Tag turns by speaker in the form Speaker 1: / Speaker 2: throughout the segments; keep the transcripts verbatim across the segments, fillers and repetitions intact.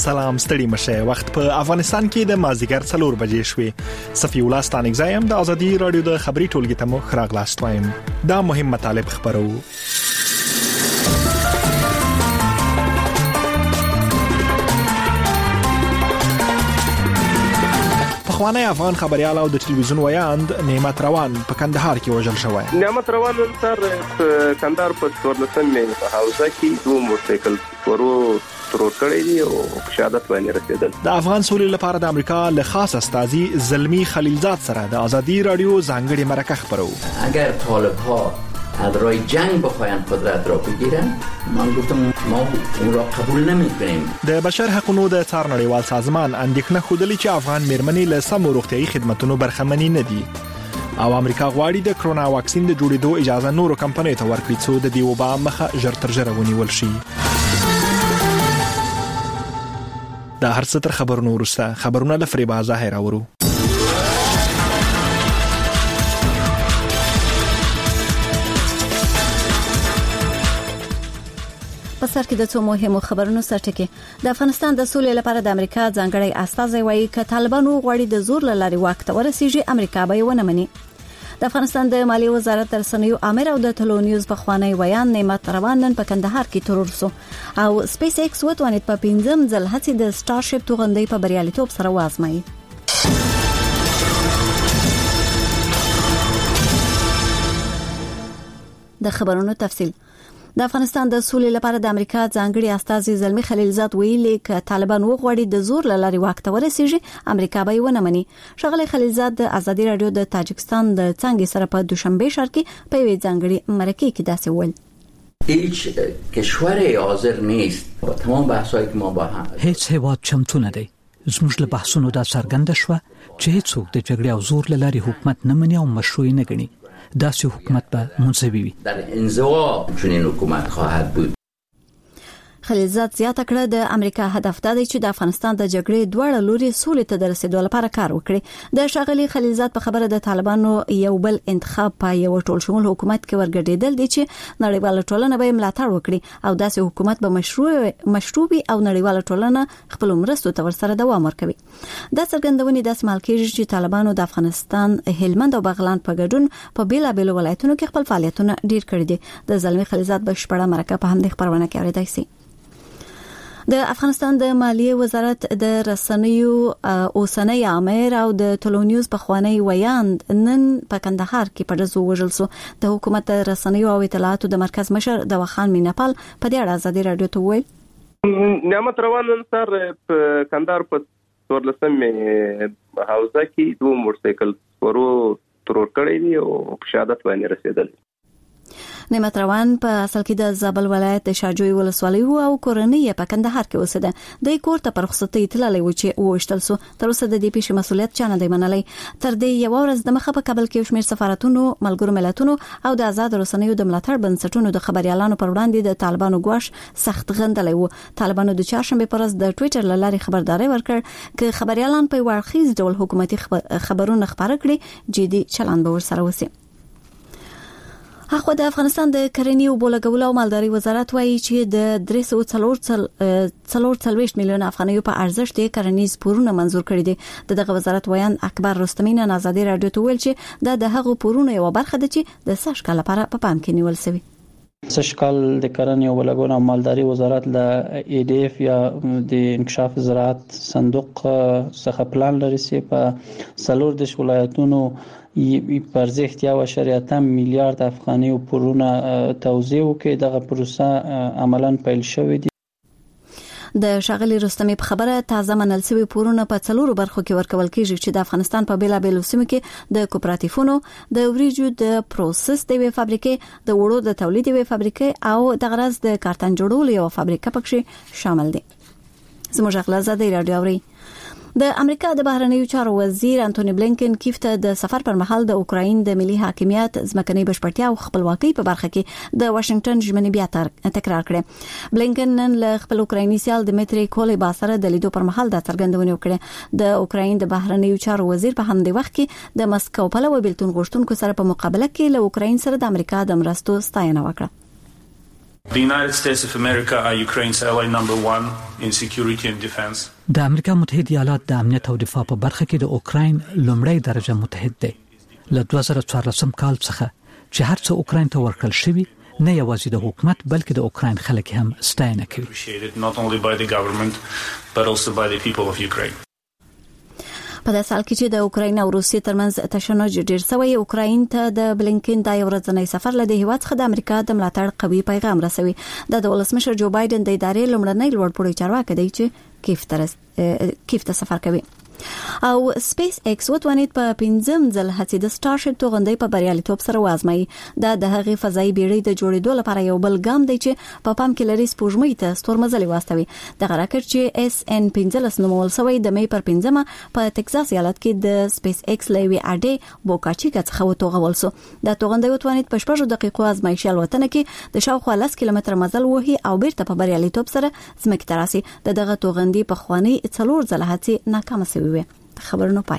Speaker 1: سلام ستړي مشه. وخت په افغانستان کې د مازیګر څلور بجې شوې. صفی الله ستانګزایم د ازادي رادیو د خبري ټولګي ته مو خراغلاست وایم. دا مهم مطالب خبرو. پخوانی افغان خبريال او د ټلویزیون ویاند نعمت روان په کندهار کې وژل شوی.
Speaker 2: نعمت روان تر کندهار په څوارلسم مې په حوزه کې دوه موټرسایکل ورو ترور کړی دی او شهادت باندې رسیدل.
Speaker 1: د افغان سولې لپاره د امریکا له خاص استازي زلمی خلیلزاد سره د ازادي رادیو ځانګړي مرکه خبرو.
Speaker 3: اگر طالب ها از راه جنگ بخواهند قدرت را بگیرند من گفتم ما اون را قبول نمی‌کنیم.
Speaker 1: د بشر حقوقو د څار نړیوال سازمان اندېښنه خوده چې افغان میرمنې له سمو روغتيایي خدماتو برخمنې نه دي او امریکا غواړي د کرونا واکسین د جوړېدو اجازه نورو کمپنیو ته ورکړي څو د دې وبا مخه ژر تر ژره ونیول شي. دا هر څه تر خبرونو وروسته خبرونه له فریبا ظاهر اورو.
Speaker 4: په سر کې د څو مهمو خبرونو سرټکی. د افغانستان د سولې لپاره د امریکا ځانګړی استازی وایي چې طالبانو غواړي د زور لاري واک ته ورسیږي امریکا به ونه مني. د افغانستان د مالیې وزارت رسنیو امر او د ټلونیوز په خوانی ویان نعمت روان نن په کندهار کې ترور سو او سپیس ایکس وتوانید په پنځم ځل هڅې د سټارشپ توغندۍ په بریالیتوب سره وازمایي. د خبرونو تفصیل. د افغانستان د سولې لپاره د امریکا ځانګړي استازي زلمی خلیلزاد ویلي چې طالبان وغواړي د زور لاري واک ته ورسیږي امریکا به ونه مني. شغله خلیلزاد د ازادي رادیو د تاجکستان د څنګه سره په دوشنبه ښار کې په وی ځانګړي مرکه کې داسې ویل.
Speaker 3: هیچ کشور حاضر نیست با تمام بحثایی که ما با هم
Speaker 5: هیڅ هیواد چمتو نه دی. زموږ له بحثونو دا څرګنده شوه چې هیڅوک د جګړې او زور لاري حکومت نه مني او مشروع نه ګڼي. داسې حکومت به منځوي وي.
Speaker 3: در انزوا چنین حکومت خواهد بود.
Speaker 4: خلیلزاد زیاته کړه د امریکا هدف دا دی چې د افغانستان د جګړې دواړه لوري سولې ته د رسیدو لپاره کار وکړي. د شغلي خلیلزاد په خبره د طالبانو یو بل انتخاب په یو ټول شمول حکومت کې ورګډېدل دي چې نړیواله ټولنه به ملاتړ وکړي او داسې حکومت به مشروع مشروعي او نړیواله ټولنه خپل مرستو ته ورسره دوام ورکوي. د څرګندونې د اسمال کېږي چې طالبانو د افغانستان هلمند او بغلان په ګډون په بیلابېلو ولایتونو کې خپل فعالیتونه ډیر کړي دي. د زلمی خلیلزاد بشپړه مرکه په همدې خبرونه کې اورېدای شئ. د افغانستان د مالیې وزارت د رسنیو اوسنۍ امر او د ټلونیوز په خوانی ویاند نن په کندهار کې په ډزو وژل سو. د حکومت رسنیو او اطلاعاتو د مرکز مشر د وخان مینپال په دې اړه ازادي رادیو ته ویل.
Speaker 2: نعمت روان تر په کندهار په څوارلسم مې حوزه کې دوه موټرسایکل ورو ترور کړی دی او شهادت باندې رسیدل.
Speaker 4: نعمت روان په اصل کې د زابل ولایت د شاجوی ولسوالۍ او کورنۍ په کندهار کې اوسېده. د کور ته پر رخصتۍ تللی و چې وشتل سو. تر اوسه د دې پیښې مسولیت چا نه دی منلی. تر دې یو ورځ د مخه په کابل کې شمیر سفارتونو ملګرو ملتونو او د آزاد رسنیو د ملاتړ بنسټونو د خبريالانو پر وړاندې د طالبانو ګواښ سخت غندلی و. طالبانو د چهارشنبه پر ورځ د ټوئیټر له لارې خبرداري ورکړ چې خبريالان په ورخیز ډول حکومتي خبرونه خبره کړي جدي چلند به ورسره وسی. اخو د افغانستان د کرنې او بولګولو او مالداري وزارت وایي چې د درې سوه څلور څلوېښت میلیون افغانیو په ارزښت د کرنیز پورونه منزور کړي دي. دغه وزارت ویان اکبر رستمی نن ازادي رادیو ته ویل چې دا د هغو پورونو یو برخه ده چې د سږ کال لپاره په پام کې نیول شوی.
Speaker 6: سږ کال د کرنې او بولګولو او مالداري وزارت له ای ډی اف یا د انکشاف زراعت صندوق څخه پلان لري چې په څلور د ولایتونو پر ارزښت یو اشاریه اتم میلیارډ افغاني پورونه توزیع وکړي. دغه پروسه عملاً پیل شوې دي.
Speaker 4: د شاغلي رستمی په خبره تازه منل شوی پورونه په څلورو برخو کې ورکول کیږي چې د افغانستان په بیلابېلو سیمو کې د کوپراتیفونو د وریجو د پروسس د وی فابریکې د وړو د تولید وی فابریکې او د غرض د کارتن جوړولو یو فابریکه پکې شامل دي. زموږ خپل ازادي رادیو اوري. د امریکا د بهرنیو چارو وزیر انټونی بلینکن کیف ته د سفر پر مهال د اوکراین د ملي حاکمیت ځمکنۍ بشپړتیا او خپلواکۍ په برخه کې د واشنگټن ژمنې بیا تکرار کړې. بلینکن نن له خپل اوکرایني سیال دمیټری کولیبا سره د لیدو پر مهال د څرګندونې وکړه. د اوکراین د بهرنیو چارو وزیر په همدې وخت کې د مسکو په لور بیلتون غوښتونکو سره په مقابله کې له اوکراین سره د امریکا د مرستو ستاینه وکړه.
Speaker 7: The United States of America are Ukraine's ally number one in security and defense.
Speaker 5: د امریکا متحده ایالات د امنیت او دفاع په برخه کې د اوکراین لومړی درجه متحد دی. له دوه زره څوارلسم کال څخه چې هر څه اوکراین ته ورکړل شوی نه یوازې د حکومت بلکې د اوکراین خلک هم ستاینه کوي.
Speaker 7: Not only by the government but also by the people of Ukraine.
Speaker 4: په داسې حال کې چې د اوکراین او روسیې ترمنځ تشنج ډیر شوی، اوکراین ته د بلینکن د یو ورځنی سفر له هیواد څخه د امریکا د ملاتړ قوي پیغام رسوي. د ولسمشر جو بایدن د ادارې لومړنی لوړپوړی چارواکي دی چې کیف ته کیف ته سفر کوي. او سپیس ایکس وتوانید په پنځم ځل هڅې د سټارشپ توغندۍ په بریالیتوب سره وازمایي. دا د هغې فضایي بیړۍ د جوړېدو لپاره یو بل ګام دی چې په پام کې لري سپوږمۍ ته ستورمزلې واستوي. دغه راکټ چې اس ان پنځلس نومول شوی د مې پر پنځمه په ټکساس ایالت کې د سپیس ایکس لوي اډې بوکاچیکا څخه وتوغول شو. دا توغندۍ وتوانید په شپږ دقیقو ازمایښتي الوتنه کې د شاوخوا لس کیلومتر مزل وهي او بیرته په بریالیتوب سره ځمکې ته راسي. دغه توغندۍ په خواني څلور ځله هڅې ناکامه شوې. خبرونه پای.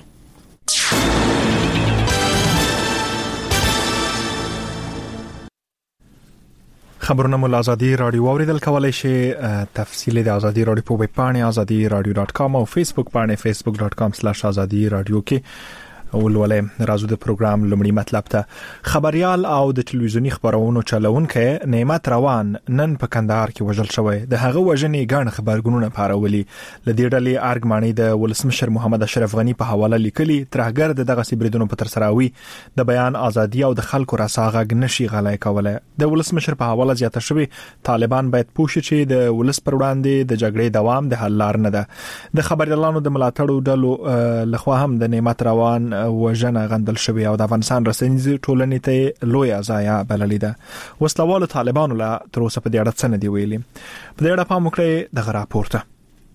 Speaker 1: خبرونه مول ازادي رادیو اوریدل کولای شي. تفصیل د ازادي رادیو په ویب پاڼه ازادي رادیو ډاټ کام او فیسبوک پاڼه فیسبوک ډاټ کام سلاش ازادي رادیو کې ولولې. رازو د پروګرام لومړی مطلب ته خبريال او د ټلویزیونی خبرونو چلونکو نعمت روان نن په کندهار کې وژل شوی. د هغه وژنې ګڼ خبرګونونه پارولي. لدې ډلې ارګماني د ولسمشر محمد اشرف غنی په حواله لیکلي ترهګر د دغه سیبریدونو په تر سراوي د بیان ازادي او د خلکو راساغه نشي غلای کوله. د ولسمشر په حواله زیاته شوی طالبان باید پوښي چې د ولس پر وړاندې د جګړې دوام د حل لار نه ده. د خبريالانو د ملاتړو ډلو لخوا هم د نعمت روان وژنه غندل شوی او د افغانستان رسنیز ټولنې ته لوی ازایا بللې ده. وسلوال طالبانو لا تر اوسه په دې اړه څه نه دی ویلي. په دې اړه پام وکړئ دغه راپورته.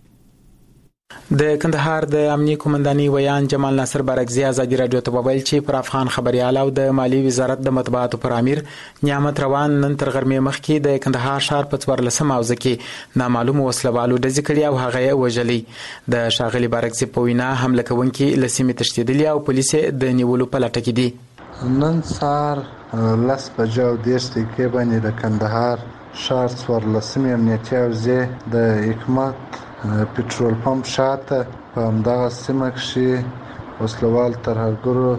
Speaker 8: د کندهار د امنیه قومنداني ویان جمال ناصر بارکزی ازادي رادیو ته وویل چې پر افغان خبريال او د مالی وزارت د مطبوعاتو پر امیر نعمت روان نن تر غرمې مخکې د کندهار ښار په څوارلسم حوزه کې نامعلوم وسلوالو ډزې کړې او هغه یې وژلې. د ښاغلي بارکزی په وینا حمله کوونکي له سیمې تښتېدلي او پولیس د نیولو په لټه کې دي.
Speaker 9: نن سهار لس بجې او دېرش دقیقې باندې د کندهار ښار څوارلسمې امنیتي حوزې د حکمت پټرول پمپ شاته په همدغه سیمه کې وسلوال ترهګرو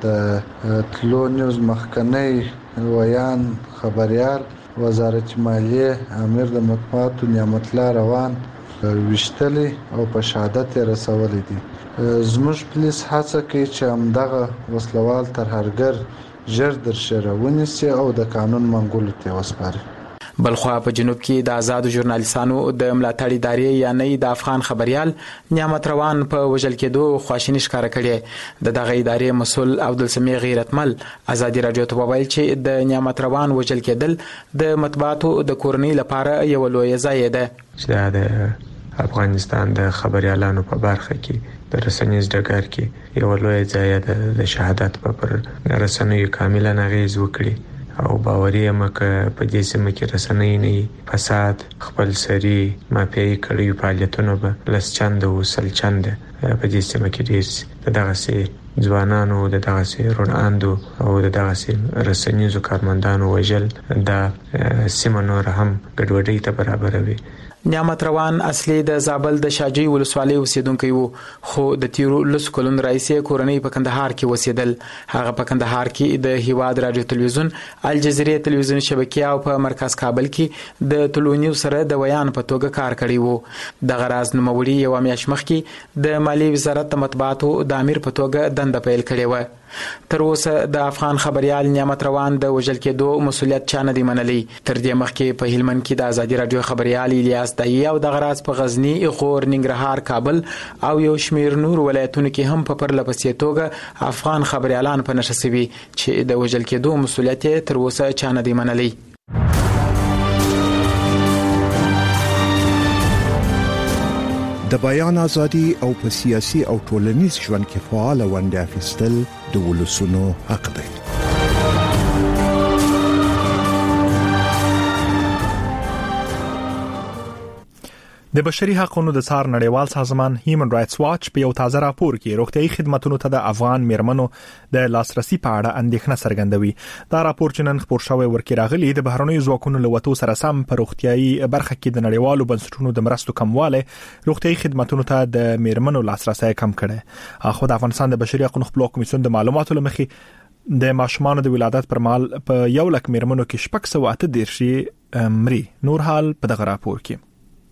Speaker 9: د تلو نیوز مخکنی ویان خبريال وزارت مالیه امیر د مطبوعاتو نعمت الله روان وشتلی او په شهادت رسولې دي. زموږ پولیس هڅه کوي چې همدغه وسلوال ترهګر ژر درشرونی سي او د قانون منګولو ته وسپاري.
Speaker 8: بلخوا په جنوب کې د آزادو ژورنالیستانو د ملاتړ ادارې یعنی د افغان خبريال نعمت روان په وژل کېدو خواشیني ښکاره کړې. د دغه ادارې مسول عبدالسمیع غیرتمل ازادي رادیو ته وویل چې د نعمت روان وژل کېدل د مطبوعاتو د کورنۍ لپاره یو لوی ضایع ده.
Speaker 10: چې د افغانستان د خبريالانو په برخه کې د رسنیز ډګر کې یو لوی ضایع ده. د شهادت په پر رسنیو کاملا نغیز وکړي او باوري مکه په دې سیمه کې رسنۍ نه فساد خپل سری مافیایي کړي فعالیتونه به لس چنده او سل چنده په دې سیمه کې ډیر دغه سي ځوانانو د دغه سي روناندو او د دغه سي رسنیزو کارمندانو وژل د سیمه نور هم ګډوډۍ ته برابروي.
Speaker 8: نعمت روان اصلي د زابل د شاجوی ولسوالۍ اوسیدونکی وو خو د تیرو لس کلون رئیس کورنۍ په کندهار کې وسیدل. هغه په کندهار کې د هیواد رادیو تلویزیون الجزیره تلویزیون شبکې او په مرکز کابل کې د تلونیو سره د ویان په توګه کار کړی وو. د غراز نوموړي یو میاشت مخکې د مالی وزارت د مطبوعاتو د امیر په توګه دنده پیل کړې و. تر اوسه د افغان خبريال نعمت روان د وژل کېدو مسولیت چا نه دی منلی. تر دې مخکې په هلمند کې د ازادي رادیو خبريال الیاس دایی او د غراز په غزنی غور ننګرهار کابل او یو شمیر نور ولایتونو کې هم په پرله پسې توګه افغان خبريالان په نشه سوي چې د وژل کېدو مسولیت تر اوسه چا نه دی منلی.
Speaker 11: د بیان ازادي او په سیاسي او ټولنیز ژوند کې فعال ونډه اخیستل د ولسونو حق دی.
Speaker 1: د بشري حقوقو د څار نړیوال سازمان هیومن رائټس واچ په یو تازه راپور کې روغتيایي خدماتو ته د افغان میرمنو د لاسرسي په اړه اندېښنه څرګندوي. دا راپور چې نن خبر شوی ورکې راغلی د بهرنیو ځواکونو له وټو سره سم په روغتيایي برخه کې د نړیوالو بنسټونو د مرستو کمواله روغتيایي خدماتو ته د میرمنو لاسرسي کم کړي. اخو د افغانستان د بشري حقوقو خپلواک کمیسیون د معلوماتو لمخې د ماشومان د ولادت پر مهال په یو لک میرمنو کې شپږ سوه اته دیرشي مري. نور حال په دغه راپور کې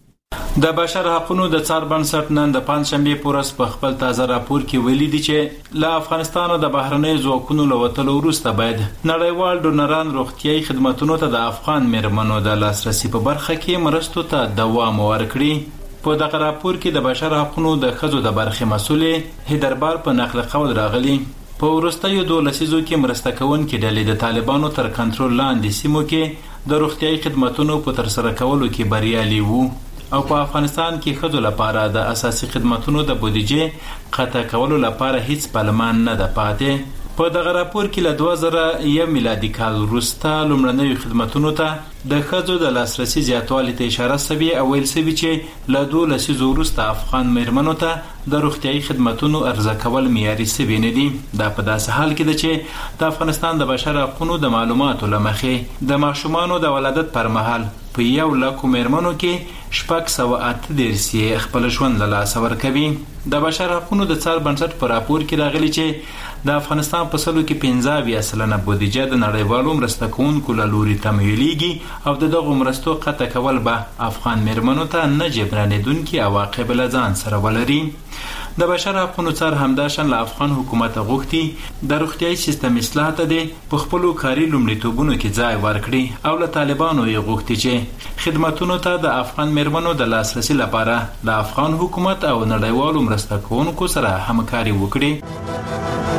Speaker 12: د بشر حقوقو د څار بنسټ نن د پنځشنبه پورس په خپل تازه راپور کې ویلي دي چې له افغانستان د بهرنۍ ځواکونو له وټلو وروسته باید نړیوال ډونران روغتيایي خدماتو ته د افغان میرمنو د لاسرسي په برخه کې مرستو ته دوام ورکړي. په دغه راپور کې د بشر حقوقو د خځو د برخې مسولې هیدربار په نقل قول راغلي. په ورستیو دوه لسیزو کې مرسته کوونکې ډلې د طالبانو تر کنټرول لاندې سیمو کې د روغتيایي خدماتو په تر سره کولو کې بریالي وو او په افغانستان کې خځو لپاره د اساسي خدماتو د بودیجې قطع کولو لپاره هیڅ پلمان نه ده پاتې. په دغه راپور کې له دوه زره یو میلادي کال وروسته لومړنیو خدماتو ته د خځو د لاسرسي زیاتوالي ته اشاره شوی او ویل شوی چې له دوه لسیزو وروسته افغان میرمنو ته د روغتيایي خدماتو ارزه کول معیاري شوی نه دي. دا په داسې حال کې ده چې د افغانستان د بشر حقوقو د معلوماتو لمخې د ماشومانو د ولادت پر مهال په یو لک میرمنو کې شپږ سوه اته دیرشي خپل ژوند له لاسه ورکوي. د بشر حقوقو د څار بنسټ په راپور کې راغلي چې د افغانستان په سلو کې پنځه اویا سلنه بودیجه د نړیوالو مرسته کوونکو له لوري تمویلیږي او د دغو مرستو قطع کول به افغان میرمنو ته نه جبرانېدونکي عواقب له ځان سره ولري. د بشر حقوقو څار همداشان له افغان حکومت غوښتي د روغتيایي سیستم اصلاح ته د په خپلو کاري لومړیتوبونو کې ځای ورکړي او له طالبانو یې غوښتي چې خدماتو ته د افغان میرمنو د لاسرسي لپاره د افغان حکومت او نړیوالو مرسته کوونکو سره همکاري وکړي.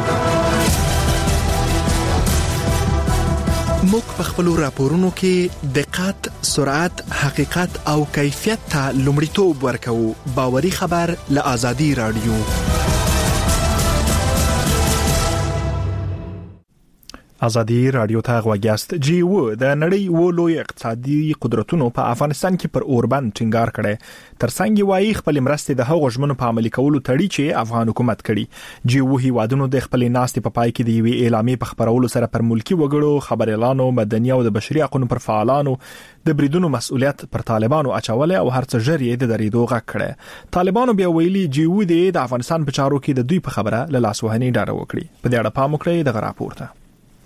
Speaker 1: موږ په خپل راپورونو کې دقت، سرعت، حقیقت او کیفیت ته لومړیتوب ورکوو. باوري خبر له آزادي رادیو. آزادي رادیو ته غوږیاست. جی و د نړۍ و لوی اقتصادي قدرتونو په افغانستان کې پر اوربند ټینګار کړي. ترڅنګ وايي خپل مرستې د هغو ژمنو په عملي کولو تړي چې افغان حکومت کړي. جی و هیوادونو د خپل ناستې په پای کې د یوې اعلامیې په خبرولو سره پر ملکی وګړو، خبر اعلانو، مدني او د بشري حقوقو پر فعالانو د بریدونو مسؤلیت پر طالبانو اچول او هرڅه جری د درېدو غږ کړي. طالبانو بیا ویلي جی و د افغانستان په چارو کې د دوی په خبره له لاسوهنې ډاره وکړي. په دې اړه پام وکړئ د راپور ته.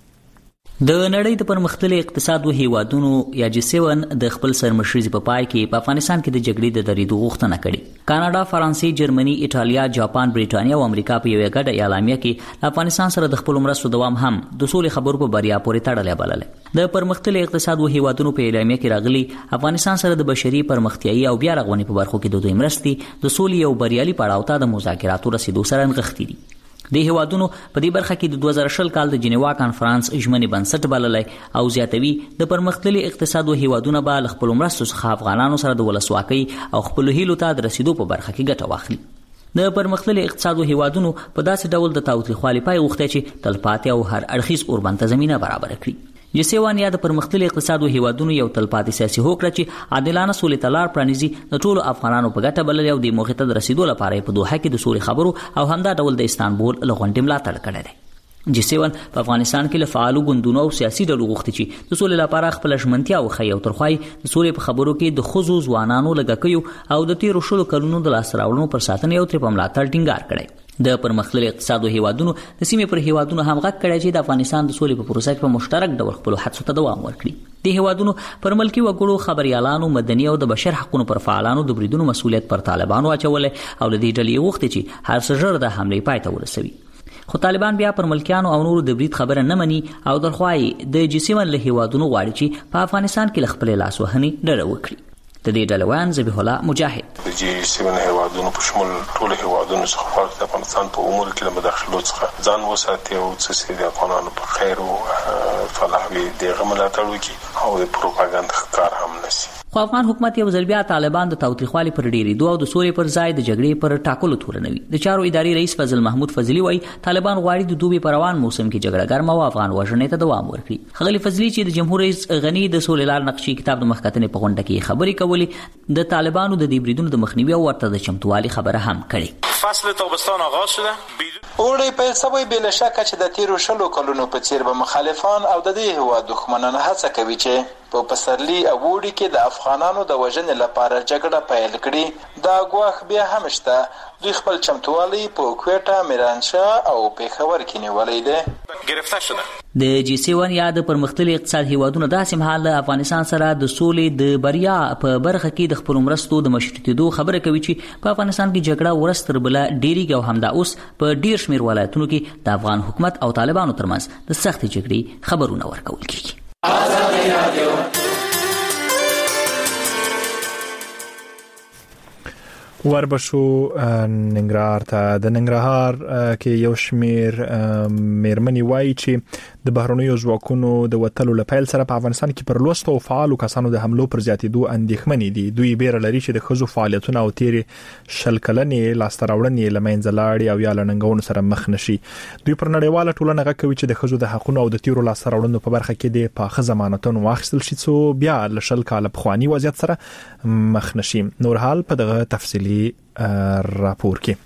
Speaker 13: د نړۍ د پرمختللي اقتصاد او هیوادونو یا جی سیون د خپل سرمشري په پای کې په افغانستان کې د جګړې د درېدو غوښتنه کړې. کاناډا، فرانسې، جرمني، ایټالیا، جاپان، بریټانیا او امریکا په یوه ګډه اعلامیه کې افغانستان سره د خپل مرستو دوام هم د سولې خبرو په بریا پورې تړلې بلل. د پرمختللي اقتصاد او هیوادونو په اعلامیه کې راغلي افغانستان سره د بشري پرمختیايي او بیا رغونې په برخو کې د دوی مرستې د سولې او بریالي پړاو ته د مذاکراتو رسیدو سره نغښتې دي. د هیوادونو په دې برخه کې د دوه زره شل کال د جنیوا کانفرنس ژمنې بنسټ بللای او زیاتوي د پرمختللي اقتصاد او هیوادونو به خپل مرستو څخه افغانانو سره د ولسواکۍ او خپل هیلو ته د رسیدو په برخه کې ګټه واخلي. د پرمختللي اقتصاد او هیوادونو په داسې ډول د تاوتریخوالي پای غوښتي چې تلپاتې او هر اړخیز اوربند زمينه برابر کړي. جسیوان یا د پرمختللي اقتصاد او هیوادونو یو تلپاتې سیاسي هوکړه چې عادلانه سولې تلار پرانیزي د ټولو افغانانو په ګټه بلل او د موخې ته رسیدو لپاره په دوحه کې د سولې خبرو او همدا ډول د استانبول لغونډې ملاتړ کړی دی. جسیوان په افغانستان کې له فعالو ګوندونو او سیاسي ډلو غوښتي چې د سولې لپاره خپل ژمنتیا وښيي او ترخوای د سولې په خبرو کې د خزو ځوانانو لګکیو او د تیرو شلو کلونو د لاسراوړنو پر ساتنې او تر په ملاتړ ټینګار کړی. د پرمختللي اقتصاد او هیوادونو د سیمې پر هیوادونو هم غږ کړی چې د افغانستان د سولې په پروسه کې په مشترک ډول خپل هڅو ته دوام ورکړي. د هیوادونو پر ملکی وګړو، خبريالانو، مدني او د بشر حقوقو پر فعالانو د بریدونو مسؤلیت پر طالبانو اچول او د دې ډلې وخت چې هر څه ژر د حمله پای ته ورسوي. خو طالبان بیا پر ملکیانو او نورو د برید خبره نه مني او درخوای د جسیمن له هیوادونو غواړي چې په افغانستان کې خپل لاسوهنې ډډه وکړي. د دې ډلوان ذبیح الله مجاهد
Speaker 14: د جی سیمن هیوادونو په شمول ټول هیوادونو څخه خپل د افغانستان په امور کې له مداخلو څخه ځان وساتي او څه د افغانانو په خیر او فلاح وي دغه ملاتړ وکړي او د پروپاګاندا کار هم نشي.
Speaker 13: خو افغان حکومت یو ځل بیا طالبان د تاوتریخوالي پر ډیری دوه او د سولې پر ځای د جګړې پر ټاکلو تورنوي. د چارو اداري رئیس فضل محمود فضلی وایي طالبان غواړي د دوبي پر روان موسم کې جګړه ګرمه او افغان وژنې ته دوام ورکړي. خغلی فضلی چې د جمهور رئیس غنی د سولې لار نقشې کتاب د مخکتنې په غونډه کې خبرې کولې، د طالبانو د دې بریدونو د مخنیوي او ورته د چمتووالي خبره هم کړې.
Speaker 15: فصل تابستان آغاز شده.
Speaker 16: اوړی پیل شوی بل شک چې د تیرو شلو کلونو په څیر به مخالفان او د دې هوا دښمنان هڅه کوي چې په پسرلی او وړي کې د افغانانو د وژنې لپاره جګړه پیل کړي. دا ګواښ بیا هم شته. دوی خپل چمتووالی په کوټه، میرانشاه او پیښور کې نیولې ده.
Speaker 15: گرفته شده.
Speaker 13: د جی سیون یا د پرمختللي اقتصاد هیوادونو داسې مهال د افغانستان سره د سولې د بریا په برخه کې د خپل مرستو د مشروطیتو خبره کوي چې په افغانستان کې جګړه ورستر بل ډیریږي او همدا اوس په ډیر شمیر ولایتونو کې د افغان حکومت او طالبانو ترمنځ د سختې جګړې خبرونه ورکول کیږي.
Speaker 1: آزادي رادیو وربشو ننګرهار ته. د ننګرهار کې یو شمیر میرمنې وایي چې د بهرنیو ځواکونو د وټلو لپاره سره په افغانستان کې پر لوستو او فعالو کسانو د حملو پر زیاتېدو اندېښمنې دي. دوی بیره لري چې د خزو فعالیتونه او تیری شل کلنې لاستراوړنې لمنځه لاړې او یا لنګونو سره مخ نشي. دوی پر نړیواله ټولنه غوښتي چې د خزو د حقوقو او د تیرو لاستراوړنو په برخه کې د پاخه ضمانتونو واخیستل شي څو بیا له شل کال په خواني وضعیت سره مخ نشي. نور حال په دغه تفصیلی راپور کې.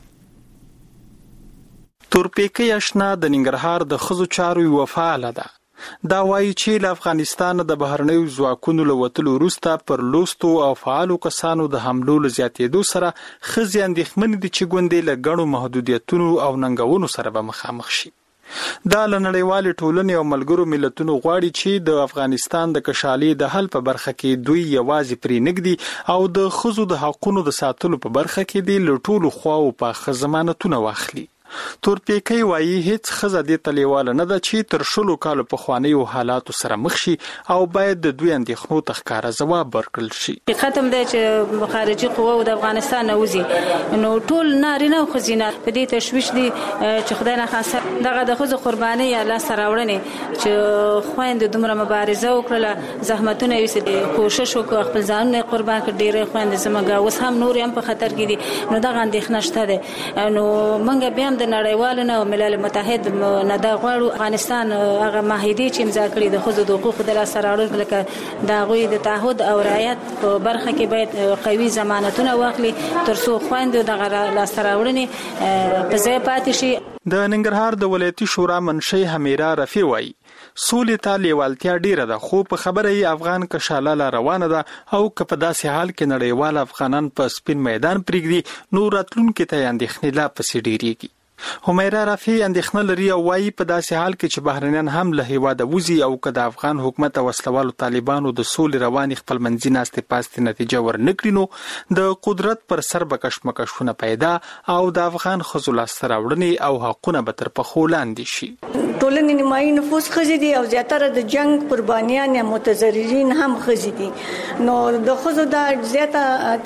Speaker 17: تورپیکی آشنا د ننګرهار د خزو چارو یو فعال ده. دا وایي چې له افغانستان د بهرنیو ځواکونو له وتلو وروسته پر لوستو او فعالو کسانو د حملو له زیاتېدو سره ښځې اندېښمنې دي چې ګوندې له ګڼو محدودیتونو او ننګونو سره به مخامخ شي. دا له نړیوالې ټولنې او ملګرو ملتونو غواړي چې د افغانستان د کشالۍ د حل په برخه کې دوی یوازې پرې نږدي او د ښځو د حقوقو د ساتلو په برخه کې د له ټولو خواو په ضمانتونه واخلي. تورپیکی وایي هیڅ ښځه دې ته لیواله نه ده چې تر شلو کالو پخوانیو حالاتو سره مخ شي او باید د دوی اندېښنو ته ښکاره ځواب ورکړل شي.
Speaker 18: ختم دی چې خارجي قواو د افغانستان نه وځي نو ټول نارینه او ښځینه په دې تشویش دي چې خدای نه خاصه دغه د ښځو قرباني یا لاسته راوړنې چې خویندې دومره مبارزه وکړله، زحمتونه یې ویستل، کوشش وکړ، خپل ځانونه قربان کړ. ډېرې خویندې زموږ اوس هم نور هم په خطر کې دي. نو دغه اندېښنه شته ده. نو موږ بیا د نړیوالو نه ملل متحد نه دا غواړو افغانستان هغه معاهدې چې امضا کړي د ښځو د حقوقو د لاسته راوړلو لکه د هغوی د تعهد او رعایت په برخه کې باید قوي ضمانتونه واخلي تر څو خویندې دغه لاسته راوړنې په ځای پاتې شي.
Speaker 17: د ننګرهار د ولایتي شورا منشي حمیره رفیع وایي سولې ته لیوالتیا ډیره ده خو په خبره یې افغان کشاله لا روانه ده او که په داسې حال کې نړیوال افغانان په سپین میدان پرېږدي نو راتلونکي ته اندېښنې لا پسې ډیریږي. حمیره رفیع اندېښنه لري او وایي په داسې حال کې چې بهرنیان هم له هیواده وځي او که د افغان حکومت او وسلوالو طالبانو د سولې روانې خپلمنځي ناستې پاستې نتیجه ورنکړي نو د قدرت پر سر به کشمکشونه پیدا او د افغان ښځو لاسته راوړنې او حقونه به تر پښو لاندې شي.
Speaker 19: ټولنې نیمایي نفوس ښځې دي او زیاتره د جنگ قربانیان یا متضررین هم ښځې دي. نو د ښځو دا زیاته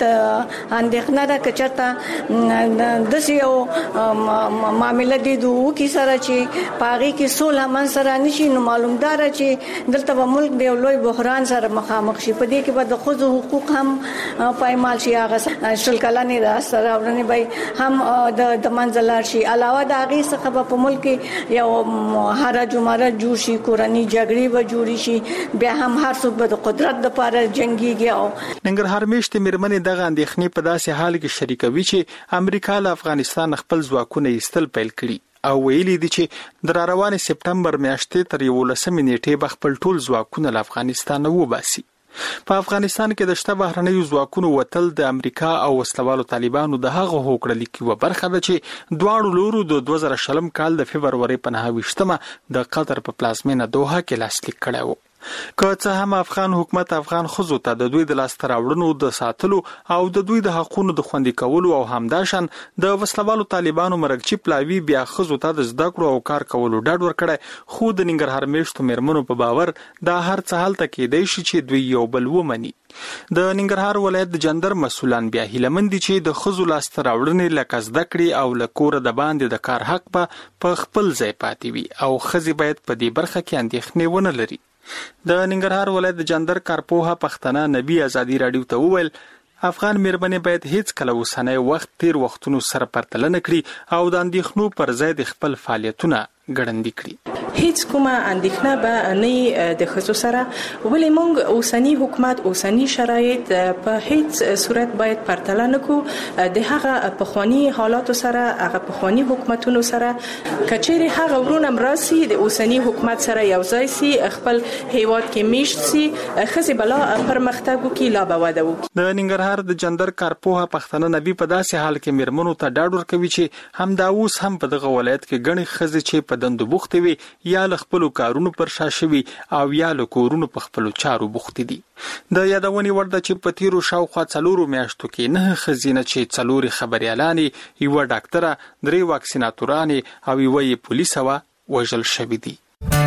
Speaker 19: اندېښنه ده که چېرته داسې یو معامله دي د وکی سره چې پاغي کې صلح من سره نشي نو معلومدار چې دلته به ملک د لوی بحران سره مخامخ شي. په دې کې به د ښځو حقوق هم پایمال شي، هغه شل کلنې لاسته راوړنې به هم د منځلار شي. علاوه د هغې څخه به په ملک یو هرج و مرج جوړ شي، کورنۍ جګړې به جوړې شي، بیا هم هر څوک به د قدرت لپاره جنګيږي. او
Speaker 17: ننګرهار میشتې میرمنې دغه اندېښنې په داسې حال کې شریکوي چې امریکا له افغانستان خپل ځواکونه ایستل پیل کړي او ویلي دي چې د روانې سپټمبر میاشتې تر یولسمې نیټې به خپل ټول ځواکونه له افغانستان وباسي. په افغانستان کې د شته بهرنیو ځواکونو وتل د امریکا او وسلوالو طالبانو د هغه هوکړه لیکي و برخه ده چې دواړو لورو د دوه زره شلم کال د فبروري په نهه ویشتمه د قطر په پلازمینه دوحه کې لاسلیک کړی و. که څه هم افغان حکومت افغان ښځو ته د دوی د لاسته راوړنو د ساتلو او د دوی د حقوقو د خوندي کولو او همداشان د وسلوالو طالبانو مرګچی پلاوی بیا ښځو ته د زده کړو او کار کولو ډاډ ورکړي، خو د ننګرهار میشتو میرمنو په باور دا هر څه حالت کېدای شي چې دوی یو بل ومني. د ننګرهار ولایت د جندر مسولان بیا هیلمن دي چې د ښځو لاسته راوړنې لکه زده کړې او له کوره د باندې د کار حق په خپل ځای پاتې وي او ښځې باید په دې برخه کې اندېښنې ونه لري. د ننګرهار ولایت د جندر کارپوها پښتنه نبی ازادي رادیو ته وویل افغان میرمنې باید هیڅ کله وسنۍ وخت تیر وختونو سره پرتله نه کړي او د اندېښنو پر ځای د خپل فعالیتونه ګړندي کړي.
Speaker 15: هیڅ کومه اندېښنه به نه د ښځو سره، ولې موږ اوسنی حکومت اوسنی شرایط په هیڅ صورت باید پرتله نه کړو د هغه پخوانی حالاتو سره، هغه پخوانی حکومتونو سره. کچېرې هغه ورونه مراسي د اوسنی حکومت سره یو ځای سي، خپل هیواد کې میشت سي، ښځې بلا پرمختګ وکړي، لا به وده وکړي.
Speaker 17: د ننګرهار د جندر کارپوها پښتنه نبی په داسې حال کې میرمنو ته ډاډ ورکوي چې همدا اوس هم په دغه ولایت کې ګڼې ښځې چې په دندو بوختې وي یا له خپلو کارونو پر شا شوي او یا له کورونو په خپلو چارو بوختې دي. د یادونې وړ ده چې په تیرو شاوخوا څلورو میاشتو کې نه ښځې نه چې څلورې خبریالانې، یوه ډاکټره، درې واکسیناتورانې او یوه یې پولیسه وه وژل شوي دي.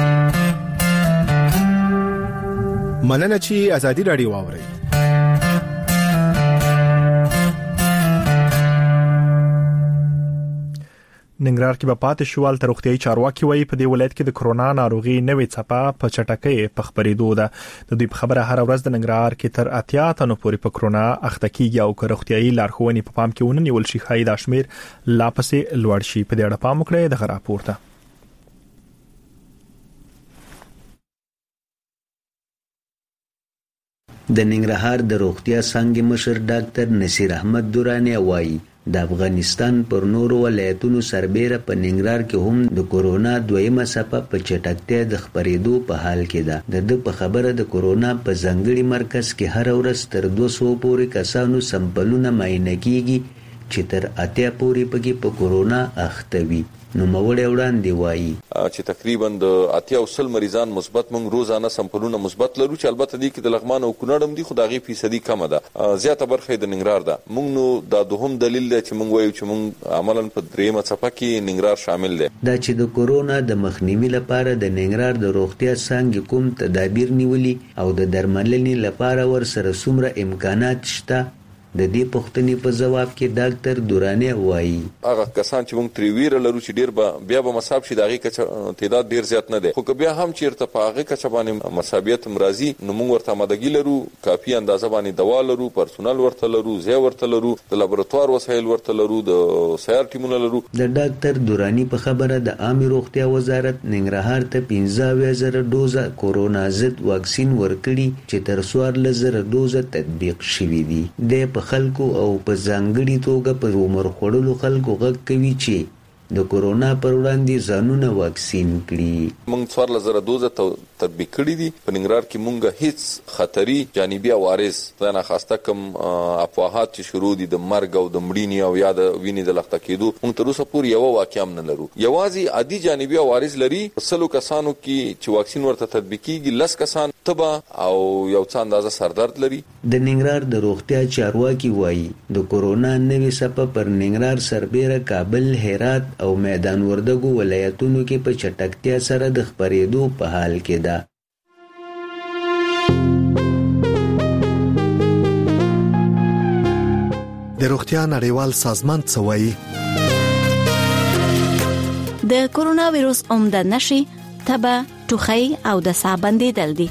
Speaker 1: مننه چې ازادي راډیو واورئ. ننګرهار کې به پاتې شوال تر روغتيایي چارواکي وایي په دې ولایت کې د کرونا ناروغي نوې څپه په چټکۍ په خبرېدو ده. د دوی په خبره هر ورځ د ننګرهار کې تر اتیا تنو پورې په کرونا اخته کیږي او که روغتيایي لارښوونې په پام کې ونه نیول شي ښایي دا شمېر لا پسې لوړ شي. په دې اړه پام وکړئ دغه راپور ته.
Speaker 20: د ننګرهار د روغتیا څانګې مشر ډاکټر نصیر احمد دورانی وایي د افغانستان پر نورو ولایتونو سربېره په ننګرهار کې هم د کورونا دویمه څپه په چټکتیا د خپرېدو په حال کې ده. د ده په خبره د کورونا په ځانګړي مرکز کې هر ورځ تر دوه سوه پورې کسانو سمپلونه معاینه کیږي چې تر اتیا پورې پکې په کورونا اخته وي. نو موړې وړاندې وایي
Speaker 21: چې تقریبا د اتیا وسل مریضان مثبت موږ روزانه سمپلونه مثبت لرو چې البته دي کې د لغمان او کونړ دي خو دغه فیصدي کمه ده، زیاته برخه د ننګرهار ده. موږ نو دا دوهم دلیل دی چې موږ وایو چې موږ عملاً په دریمه څپه کې ننګرهار شامل دی.
Speaker 20: دا چې د کورونا د مخنیوي لپاره د ننګرهار د روغتیا څانګې کوم تدابیر نیولي او د درملنې لپاره ورسره څومره امکانات شته، د دې پوښتنې په جواب کې ډاکټر دورانی وایي
Speaker 21: هغه کسان چې موږ ترې ویره لرو چې ډیر به بیا به مصاب شي د هغې تعداد ډیر زیات نه دی، خو که بیا هم چېرته په هغې کچه باندې مصابیت هم راځي نو موږ ورته آمادګي لرو، کافي اندازه باندې دوا لرو، پرسونل ورته لرو، ځای ورته لرو، د لابراتوار وسایل ورته لرو، د سیار ټیمونه لرو.
Speaker 20: د ډاکټر دورانی په خبره د عامه روغتیا وزارت ننګرهار ته پنځه اویا زره ډوزه کورونا ضد واکسین ورکړي چې تر څوارلس زره ډوزه تطبیق شوي دي. د په خلکو او په ځانګړي توګه په عمر خوړلو خلکو غږ کوي چې د کورونا پر وړاندې ځانونه واکسین کړي.
Speaker 21: موږ څوارلس زره دوزه تطبیق کړي دي. په ننګرهار کې موږ هیڅ خطري جانبي عوارض دا نه خواسته کوم افواهات چې شروع دي د مرګ او د مړینې او یا د وینې د لخته کېدو موږ تر اوسه پورې یوه واقعه هم نه لرو. یوازې عادي جانبي عوارض لري. سلو کسانو کې چې واکسین ورته تطبیق کېږي لس کسان تبه او یو څه اندازه سردرد لري.
Speaker 20: د ننګرهار د روغتیا چارواکي وایي د کورونا نوې څپه پر ننګرهار سربېره کابل، هرات او میدان وردګو ولایتونو کې په چټکتیا سره د خپرېدو په حال کې ده.
Speaker 11: د روغتیا نړیوال سازمان څه وایي؟
Speaker 4: د کورونا وایروس عمده نښې تبه، ټوخی او د ساه بندیدل دي.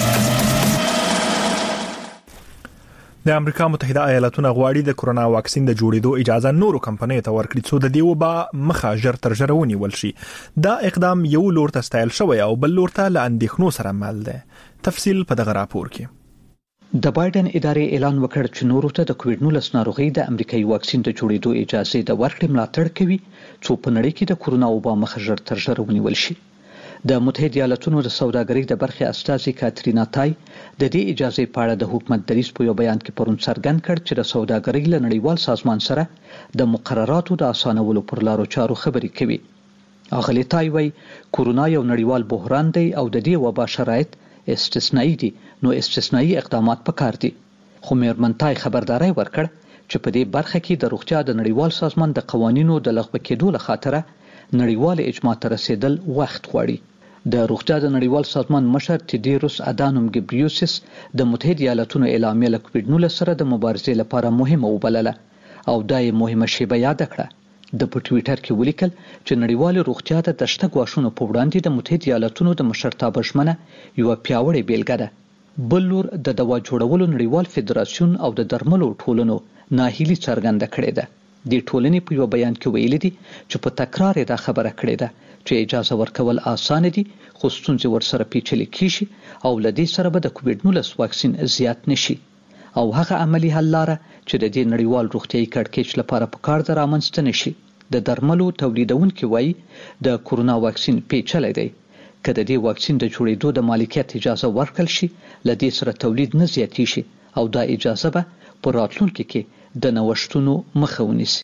Speaker 1: د امریکا متحده ایالاتونو غواړي د کرونا واکسین د جوړېدو اجازه نورو کمپنیو ته ورکړي څو د دې وبا مخه ژر تر ژره ونیول شي. دا اقدام یو لور ته ستایل شوی او بل لور ته له اندېښنو سره مل دی. تفصیل په دغه راپور کې.
Speaker 5: د بایدن ادارې اعلان وکړ چې نورو ته د کووډ نولس ناروغي د امریکایي واکسین د جوړېدو اجازه د ورکړې ملاتړ کوي څو په نړۍ کې د کرونا وبا مخه ژر تر ژره ونیول شي. د متحده ایالاتونو د سوداګرۍ د برخې استازي کاترینا تای د دې اجازه په اړه د حکومت دریځ په یو بیان کې پرون څرګند کړ چې د سوداګرۍ له نړیوال سازمان سره د مقرراتو د اسانولو پر لارو چارو خبرې کوي. اغلی تای وایي کورونا یو نړیوال بحران دی او د دې وبا شرایط استثنایی دي، نو استثنایی اقدامات پکار دي. خو میرمن تای خبرداري ورکړ چې په دې برخه کې د روغتیا د نړیوال سازمان د قوانینو د لغوه کېدو له خاطره نړیوال اجماع ته رسیدل وخت غواړي. د روغتیا د نړیوال سازمان مشر تیدروس ادانوم ګبریوسس د متحده ایالاتونو اعلامیه له کووډ نولس سره د مبارزې لپاره مهمه وبلله او دا یې مهمه شیبه یاد کړه د په ټویټر کې ولیکل چې نړیوال روغتیا ته د شته غواښونو په وړاندې د متحده ایالاتونو د مشرتابه ژمنه یو پیاوړې بیلګه ده. بل لور د دوا جوړولو نړیوال فدراسیون او د درملو ټولنو ناهیلي څرګنده کړې ده. د ټولنې په یو بیان کې ویلي دي چې په تکرار دا خبره کړې ده چې اجازه ورکول اسانه دي خو ستونزې ورسره پیچلې کیږي او لدې سره به د کووډ نولس واکسین زیات نشي او هغه عملی حل لاره چې د دې نړیوال روغتيایي کړکېچ لپاره په کار د رامنځته نشي. د درملو تولیدونکو وایي د کورونا واکسین پیچلې دی. که د دې واکسین د جوړېدو د مالکیت اجازه ورکړل شي لدې سره تولید نه زیاتېږي او دا اجازه به په راتلونکي کې د نوښتونو مخه ونیسي.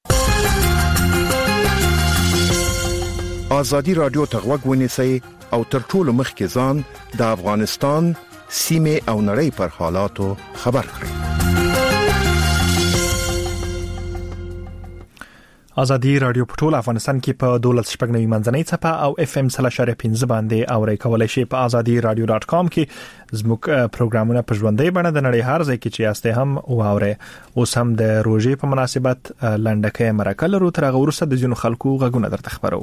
Speaker 11: ازادي رادیو ته غوږ ونیسئ او تر ټولو مخکې ځان د افغانستان سیمه او نړۍ پر حالاتو خبر کړئ.
Speaker 1: ازادي رادیو په ټول افغانستان کې په دولت شپږ نوي منځنۍ څپه او اف ام صفر شپږ پنځه باندې اورئ. کولای شئ په azadi radio dot com کې زموږ پروګرامونه په ژوندۍ بڼه د نړۍ هر ځای کې چې یاستئ هم واورئ. اوس هم د روژې په مناسبت لنډکۍ مرکه لرو. تر هغه وروسته د ځینو خلکو غږونه درته خبرو.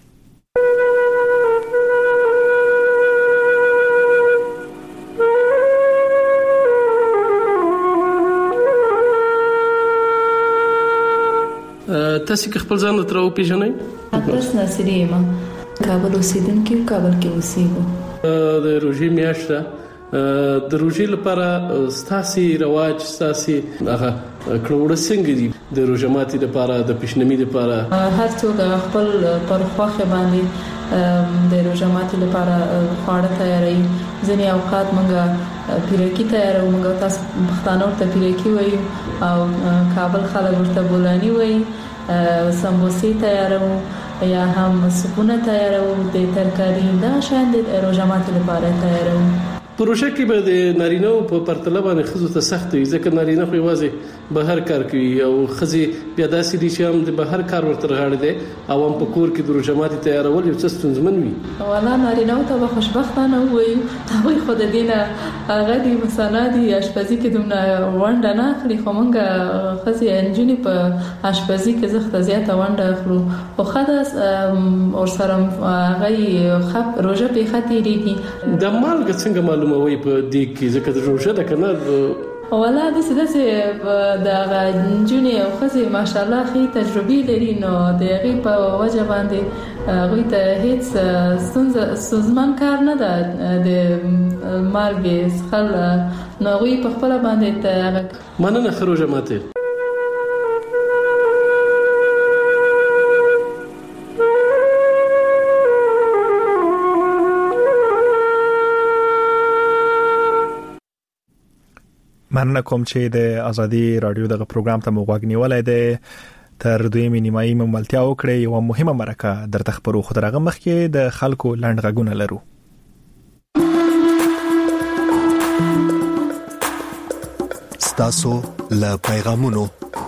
Speaker 3: تاسو کې خپل ځان تر او پیژنئ؟
Speaker 22: اکرس ناصری ما کابل اوسیدونکو کابل کې اوسېږم.
Speaker 3: د روژې میاشت د روژې لپاره ستاسي رواج ستاسي هغه کړوړ څنګه دي د روژه ماتي لپاره د پښنمی لپاره؟
Speaker 22: هر څوک خپل پر خوخه باندې د روژه ماتي لپاره خواړه تیاروي. ځینې اوقات موږ پیرکی تیارو، موږ تاسو پښتانه ته پیرکی وایو او کابل خلک ورته بولانی وایي. سمبوسې تیارو یا هم سپونه تیارو، د ترکاری دا شاند د روژه ماتي لپاره تیارو.
Speaker 3: پروژه کې به د نارینه په پرتله باندې خزو ته سخت وي ځکه نارینه خو یوازې بهر کار کوي او خزي بیا داسې دي چې هم د بهر کار ورته غاړه دي او هم په کور کې د روژه ماتي تیارول یو څه ستونزمن وي.
Speaker 22: والا نارینه ته به خوشبختانه وایي هغه خود دینه هغه د مسانادي اشپزي کې دومره ونده نه اخلي خو مونږه خزي انجونی په اشپزي کې زخته زیاته ونده اخلو او خاص اور سره هغه خپ روژه په خاطر دي.
Speaker 3: د مالګ څنګه معلومه وي په دې کې ځکه د روژه د کنه
Speaker 22: ولا د سیده د جونی او خزي ماشاءالله خي تجربه لري نو د هغه په وجه باندې غوي ته هیڅ ستونزه سوزمان کار نه ده د مالګې څخه نو غوي په خپل باندې ته
Speaker 3: مننه خروجه ماته.
Speaker 1: مننه کوم چې د ازادي رادیو دغه پروګرام ته موږ نیولای دی. تر دویمې نیمایي مملتیا وکړي یو مهمه مرکه درته خبرو خو درغه مخکې د خلکو لنډ غږونه لرو.
Speaker 11: ستاسو له پیغامونو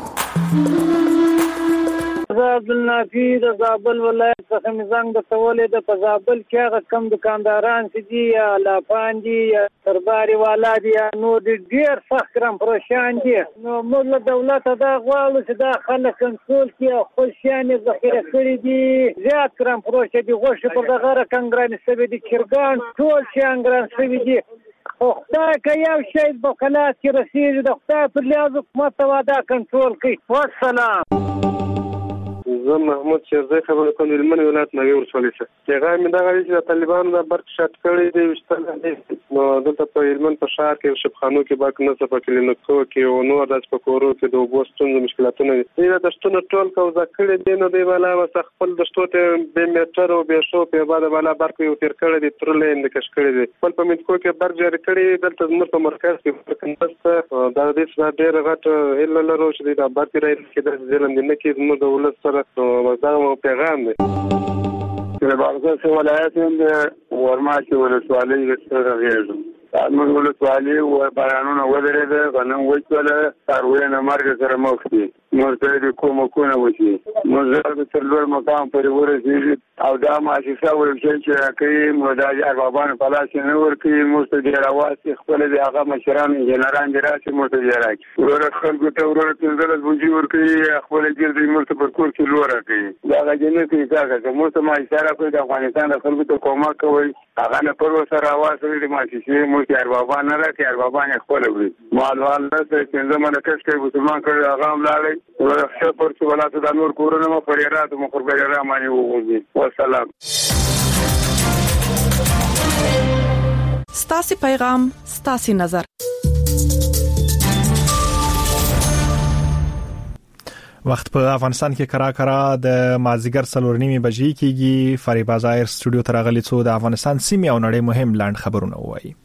Speaker 23: عبدالنافي د زابل ولایت څخه مزنګ د تولې د پزابل کې هغه کم دکانداران چې دي یا لافان دي یا سرباري والا دي یا نو د ډیر سخت ګرام پروشان دي. نو موږ له دولت دا غواړو چې دا خلک کنټرول کړي او خپل شیان ذخیره کړي دي. زیات ګرام پروشه دي غوښه پر دغه رکنګران سوي دي چرګان ټول شیان ګران سوي دي. خدای که یو شی په خلاص کې رسیږي د خدای پر لیاز حکومت ته واده کنټرول کوي. والسلام.
Speaker 24: زه محمود شیرزی خبرې کوم د هلمند ولایت نوی ولسوالۍ څخه. پیغام مې دغه دی چې د طالبانو د برق شاټ کړی دی ویشتل نو دلته په هلمند په ښار کې شبخانو کې برق نشته، په کلینیکو کې او نور داسې په کورو کې د اوبو ستونزې مشکلاتونه دي. دوی د دښتونو ټول قوضه کړي دي نو دوی بالا به خپل دښتو ته بې میټر او بې شو په بعد بالا برق یو تیر کړی دی ترلې اندکش کړی دی. خپل په منځکو کې برق جاری کړی دلته زموږ په مرکز کې برق نشته. دا د دې څخه ډېر غټ هیله لرو چې دا برق راځي کې د ظلم نه کې زموږ د ولس سره دا پیغام دی.
Speaker 25: د بغداد ولایت د ورماچي ولسوالۍ سره غېږ موږ ولسوالۍ و بیانونه ودرېده غنم وچوله څاروي نه مرګ سره مخ دي. مرتدي کومکونه وشي موږ د څلور مقام پر ورسېږي او دا مؤسسه ورشي چې کوي مداج اربابان په لاس نه ورکي مرتدي راواسي خپل د هغه مشران انجنيران دراسي مرتدي راکي ورور خلکو ته ورور تنزل بوجي ورکي خپل ګرځي مرتدي پر کور کې لور کوي دا غجنه کوي څنګه موږ ما اشاره کوي د افغانستان خلکو ته کومک کوي هغه نه پر وسره راواسي د مؤسسه مرتدي اربابان نه راکي اربابان خپل وي مالوال نه څنګه منه کښ کوي مسلمان کړي هغه هم لاړي ورخصه پر څه ولات د نور کورونه مو پرېرات مو قربان را مانی وږي والسلام.
Speaker 2: ستاسي پیغام ستاسي نظر.
Speaker 1: وخت په افغانستان کې کرا کرا د مازیګر څلور نیمې بجې کېږي. فریبا ظاهر سټوډیو ته راغلی څو د افغانستان سیمې او نړۍ مهم لاند خبرونه وایي.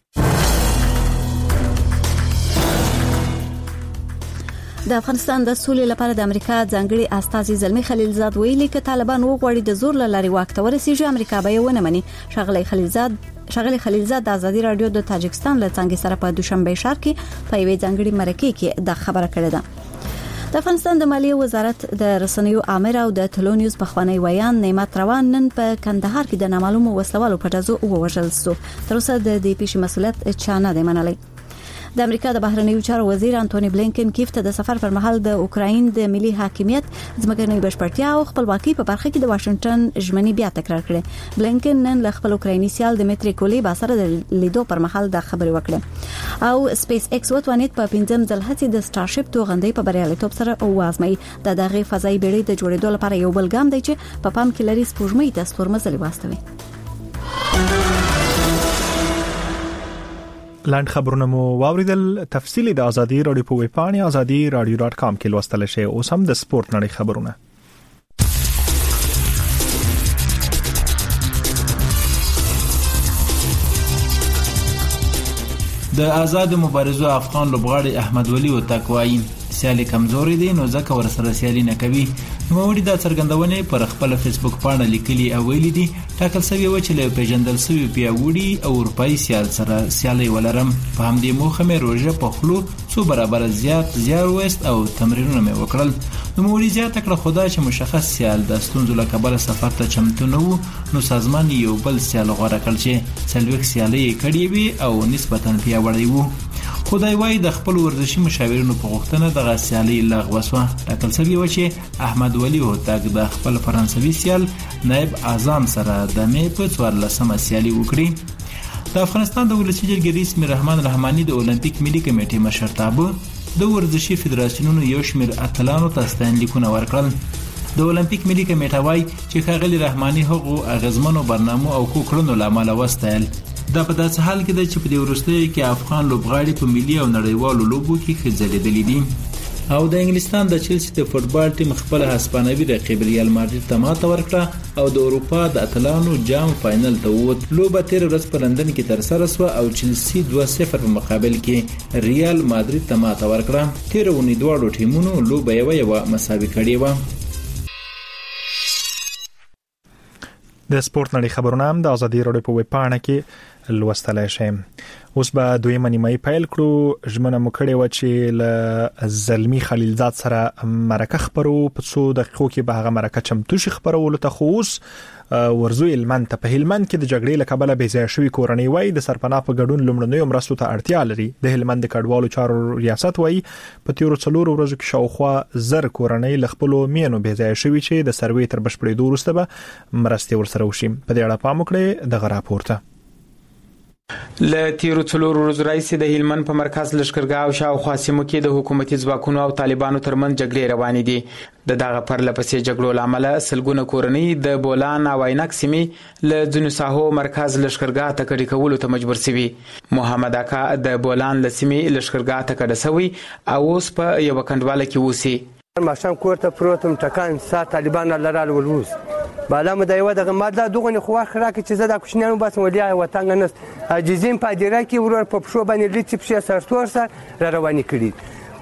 Speaker 4: د افغانستان د سولې لپاره د امریکا ځانګړي استازي زلمی خلیلزاد ویلي چې طالبان وغواړي د زور لاري واک ته ورسیږي امریکا به ونه مني. شغله خلیلزاد شغله خلیلزاد د ازادي رادیو د تاجکستان له څنګه سره په دوشنبه ښار کې په یوې ځانګړي مرکه کې د خبره کړې ده. د افغانستان د مالیې وزارت د رسنیو امر او د تلونیوز په خوانی ویان نعمت روان نن په کندهار کې د نامعلومو وسلوالو په جزو ووژل شو. تر اوسه د دې پیښې مسؤلیت چا نه دی منلی. د امریکا د بهرنیو چارو وزیر انټونی بلینکن کیف ته د سفر پر مهال د اوکراین د ملي حاکمیت ځمکنۍ بشپړتیا او خپلواکي په برخه کې د واشنگټن ژمنې بیا تکرار کړې. بلینکن نن له خپل اوکرایني سیال دمیتری کولیبا سره د لیدو پر مهال د خبرې وکړه او سپیس ایکس وتوانیت په پنځم ځل هڅې د سټارشپ توغندۍ په بریالیتوب سره وازمایي. د دغه فضایي بیړۍ د جوړېدو لپاره یو بل ګام دی چې په پام کې لري سپوږمۍ ته ستورمزلي واستوي.
Speaker 1: لاند خبرونه مو واوریدل. تفصیلی د ازادي رادیو په ویب پاڼه ازادي رادیو ډاټ کام کې لوستل شي. اوس هم د سپورت نړۍ خبرونه.
Speaker 12: د آزاد مبارزو افغان لوبغاړي احمد ولی وتاکوای سیالي کمزوري دي نو ځکه ورسره سیالي نه کوي. نو وړي د څرګندونې پر خپل فیسبوک پاڼه لیکلي او ویلي دي ټاکل شوی و چې له پیژندل شوی پیاوړي او اروپאי سیال سره سیالي ولرم. په همدې موخه مې روزه په خلو څو برابر زیات زیار وست او تمرینونه مې وکړل. نو وړي زیات کړه خدای چې مشخص سیال د ستونزو له کبله سفر ته چمتو نه وو. نو سازمان یو بل سیال غوړه کړ چې سلوک سیالي کړي وي او نسبتا پیاوړی وو. خدای وای د خپل ورزشي مشاورینو په غوښتنه د غسیالي لغوه شو. ټاکل شوی و چې احمد ولی هوتک د خپل فرانسوي سیال نائب اعظم سره د مې په څوارلسمه سیالي وکړي. د افغانستان د ولسی جرګې رئیس میر رحمان رحماني د اولمپیک ملي کمیټې مشرتابه د ورزشي فدراسیونونو یو شمېر اتلانو ته ستاین لیکونه ورکړل. د اولمپیک ملي کمیټه وای چې ښاغلي رحماني هغو اغیزمنو برنامو او کوکړنو لامل وستایل. دا په داسې حال کې ده چې په دې وروستیو کې افغان لوبغاړي په ملي او نړیوالو لوبو کې ښه ځلېدلي دي او د انګلستان د چلسي د فوټبال ټیم خپل هسپانوي رقیب ریال مادرید ته ماته ورکړه او د اروپا د اتلانو جام فاینل ته ووت. لوبه تیر ورځ په لندن کې ترسره شوه او چلسي دوه صفر په مقابل کې ریال مادرید ته ماته ورکړه. تیر اونۍ دواړو ټیمونو لوبه یو یو مساوي کړې وه.
Speaker 1: د سپورت نړۍ خبرونه هم د ازادي رادیو په ویب پاڼه کې لوستلای شئ. اوس به دویمه نیمه پیل کړو. ژمنه مو کړې و چې له زلمی خلیلزاد سره مرکه خبرو په څو دقیقو کې به هغه مرکه چمتو شي خبرولو ته. خو اوس ورزو هلمند ته په هلمند کې د جګړې له کبله بې ځایه شوي کورنۍ وایي د سرپناه په ګډون لومړنیو مرستو ته اړتیا لري. د هلمند د کډوالو چارو ریاست وایي په تیرو څلورو ورځو کې شاوخوا زر کورنۍ له خپلو مینو بې ځایه شوي چې د سروې تر بشپړېدو وروسته به مرستې ورسره وشي. په دې اړه پام وکړئ دغه راپور ته.
Speaker 8: ل تیرو څلورو ورځو راځي د هلمند په مرکز لشکرګاه او شاوخوا سیمو کې د حکومتي ځواکونو او طالبانو ترمنځ جګړې روانې دي. د دغه پرلپسې جګړو لامل سلګونه کورنۍ د بولان او عینک سیمې له ځینو ساحو مرکز لشکرګاه ته کډې کولو ته مجبور شوي. محمد اکا د بولان له سیمې لشکرګاه ته کډه شوی او اوس په یو کندواله کې اوسي.
Speaker 6: ماشام کوړه پروتم ټکان سات طالبان لرال ولوس بالا مدایو دغه ماده دغه خو اخره کې چې زدا کوښنیانو بس ولیا وطن نس عجزین پادره کې ورور په پښو باندې لټ په سرتور سره رواني کړي.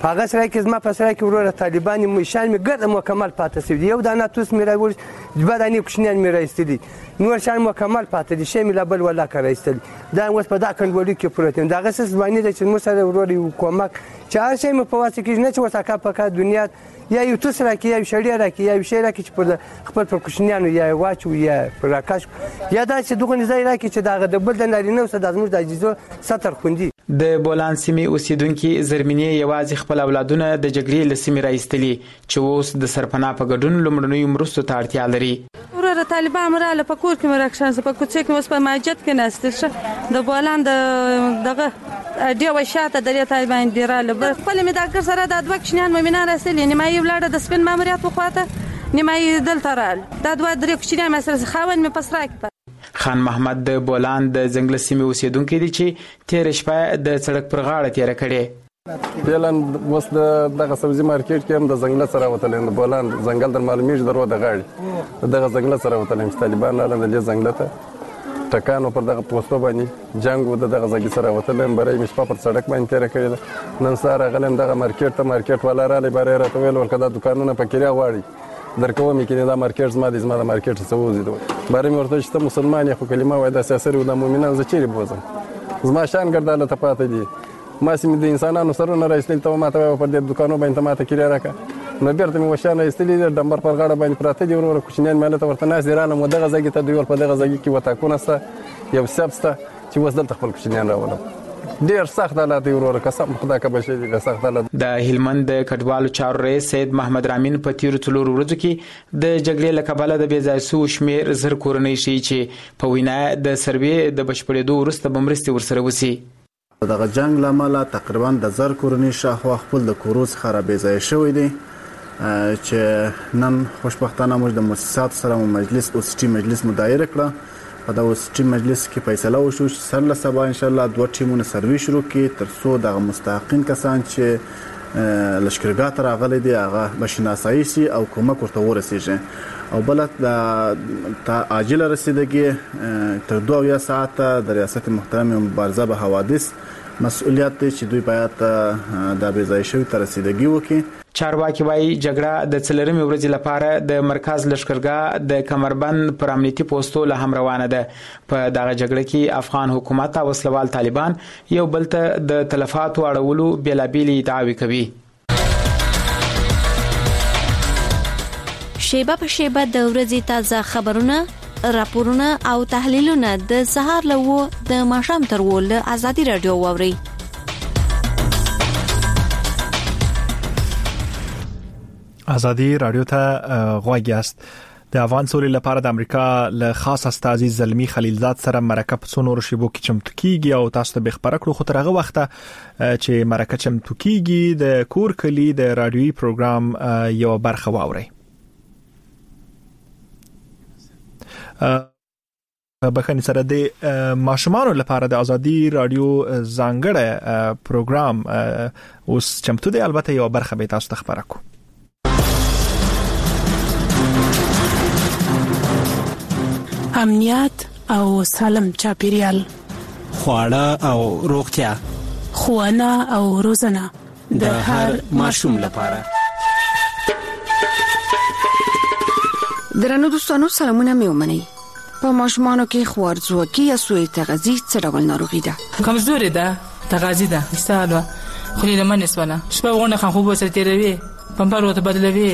Speaker 6: هغه سره کې زما په سره کې وروره طالبان مشان می ګرد مکمل پاتې شي یو دانه توس می راوړ د دانه کوشنیان می راستلی نور شان مکمل پاتې دي شی می لبل ولا کړایستل دا اوس په دا کنډوړي کې پروتین دا غسس باندې د چې مو سره وروره کومک چې هر شی مې په واسطه کې نه چې وساکه په دنیا یا یو توس راکې یا شړیا راکې یا شی راکې چې په خپل پر کوشنیانو یا واچو یا پر راکاش یا دا چې دغه نزای راکې چې دا د بل د نارینه سره د زموږ د اجازه ستر خوندي
Speaker 8: د بولان سیمې اوسیدونکو زرمینی یوازې خپل اولادونه د جګړې لسمې راایستلي چې اوس د سرپناه په ګډون لمړنیو مرستو ته اړتیا لري.
Speaker 18: وراره طالبان مراله په کور کې مرکشان په کوڅه کې اوس په مسجد کې ناست د بولان د دغه دی وشاته د طالبان دیراله خپل می دا کر سره د دوه کشنیان مؤمنان راسل یعنی ما یو لړ د سپین ماموریت وخواته نیمه دلته رال دا دوه درې کشنیان مسره خاون می پسرا کې
Speaker 8: خان محمد د بولان د ځنګل سیمې اوسیدونکو دي چې تیر شپه د سړک پر غاړه تیر کړي
Speaker 7: بلان وس د دغه سبزی مارکیټ کې هم د ځنګل سره وتل د بولان ځنګل در معلومیږي درو د غاړي دغه ځنګل سره وتل چې طالبان لاله د ځنګل ته ټکانو پر دغه پوسټو باندې جنگ د دغه ځګي سره وتل برای مش په سړک باندې تیر کړي نن ساره غلم دغه مارکیټ ته مارکیټ ولا را لبره راته ویل ورکه د دکانونو په کړیا واړي درکوم کې دا مارکیټ زما د زما د مارکیټ څه وځي دوی بارې مرته چې ته مسلمان یې خو کلمه وای د سیاسي او د مؤمنانو زچری بوزم زما شان ګرځاله ته پاتې دي ما سیم د انسانانو سره نه راځل ته ما ته په دې دکانو باندې ما ته کړی راکا نو بیرته مې وشانه استلی د ډمبر پر غاړه باندې پراته دي ورور کوچنیان ماله ته ورته ناس دیرانه مو دغه ځای ته دوی په دغه ځای کې وتا کو نسته یو سبسته چې وسدل خپل کوچنیان راولم ډیر سخت حالات ورور قسم خدا کا بشي د سخت حالات
Speaker 8: د هلمند د کډوالو چارو رئیس سید محمد رامین په تیر څلور ورځو کې د جګړې لکباله د بیځایسو شمیر زر کورنۍ شي چې په وینا د سروې د بشپړېدو وروسته بمرستي ورسره وسی
Speaker 9: دغه جنگ لامل تقریبا د زر کورنۍ شاهو خپل د کوروز خرابې ځای شوې دي چې نن خوشبختانه موږ د مؤسسات سره مجلس او سټي مجلس مدایر کړه په دا سټي مجلس کې فیصله وشو چې سر له سبا ان شاء الله دوه ټیمونه سروي شروع کړي تر څو د مستحقین کسان چې لشکرګاه ته راغلي دي هغه بشناسایي شي او کومک ورته ورسیږي او بل د عاجله رسیدګي تر دوه یا ساعت د ریاست محترم مبارزه به حوادث مسؤلیت دی چې دوی باید د بیځای شوی تر رسیدګي وکړي.
Speaker 8: چارواکي وايي جګړه د څلورمې ورځې لپاره د مرکز لشکرګاه د کمربند پر امنیتي پوسټو له هم روانه ده. په دغه جګړه کې افغان حکومت او وسلوال طالبان یو بل ته د تلفاتو اړولو بیلابېلې دعاوې کوي.
Speaker 4: شیبه په شیبه د ورځې تازه خبرونه راپورونه او تحلیلونه د سهار له د ماښام تر ول ازادي رادیو ووري.
Speaker 1: ازادي رادیو ته غوږی است. د افغان سولې لپاره د امریکا له خاص استازي زلمی خلیلزاد سره مرکه په څونور شیبو کې چمتو کیږي او تاسو ته به خبره کړو خو تر هغه وخت چې مرکه چمتو کیږي د کور کلی د رادیوي پروګرام یو برخه واوري. بخښنې سره د ماشومانو لپاره د ازادي رادیو ځانګړی پروګرام اوس چمتو دی البته یو برخه به تاسو ته خبره کوم.
Speaker 10: امنیت او سالم چاپیریال
Speaker 14: خواړه او روغتیا
Speaker 10: خوانه او روزنه
Speaker 14: د هر ماشوم لپاره.
Speaker 16: درنو دوستانو سلامونه مې ومنئ. په ماشومانو کې خوارځواکي یا سوء تغذیه څه ډول ناروغي ده؟
Speaker 26: کمزوري ده، تغذیه ده، مثال خولې لمنې سواله شپه غونډه خان خوب سره تیروي پمپر وته بدلوي.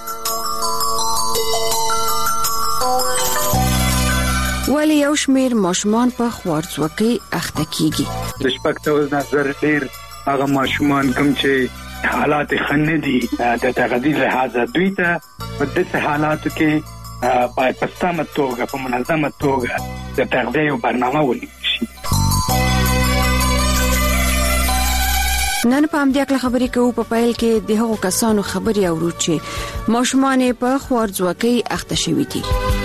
Speaker 16: ولی یو شمیر ماشومان په خوارځواکي اخته کیږي.
Speaker 27: د شپږ توزن زر ډیر هغه ماشومان کوم چې حالات خنه دي د تغذیه لحاظه دوی ته په دې حالاتو کې په پستامه توګه په منظمه توګه د تغذیه برنامه ونیول شي.
Speaker 16: نن په همدې اړه خبرې کوو. په پایل کې د هغو کسانو خبرې اورو چې ماشومان په خوارځواکي اخته شوي دي.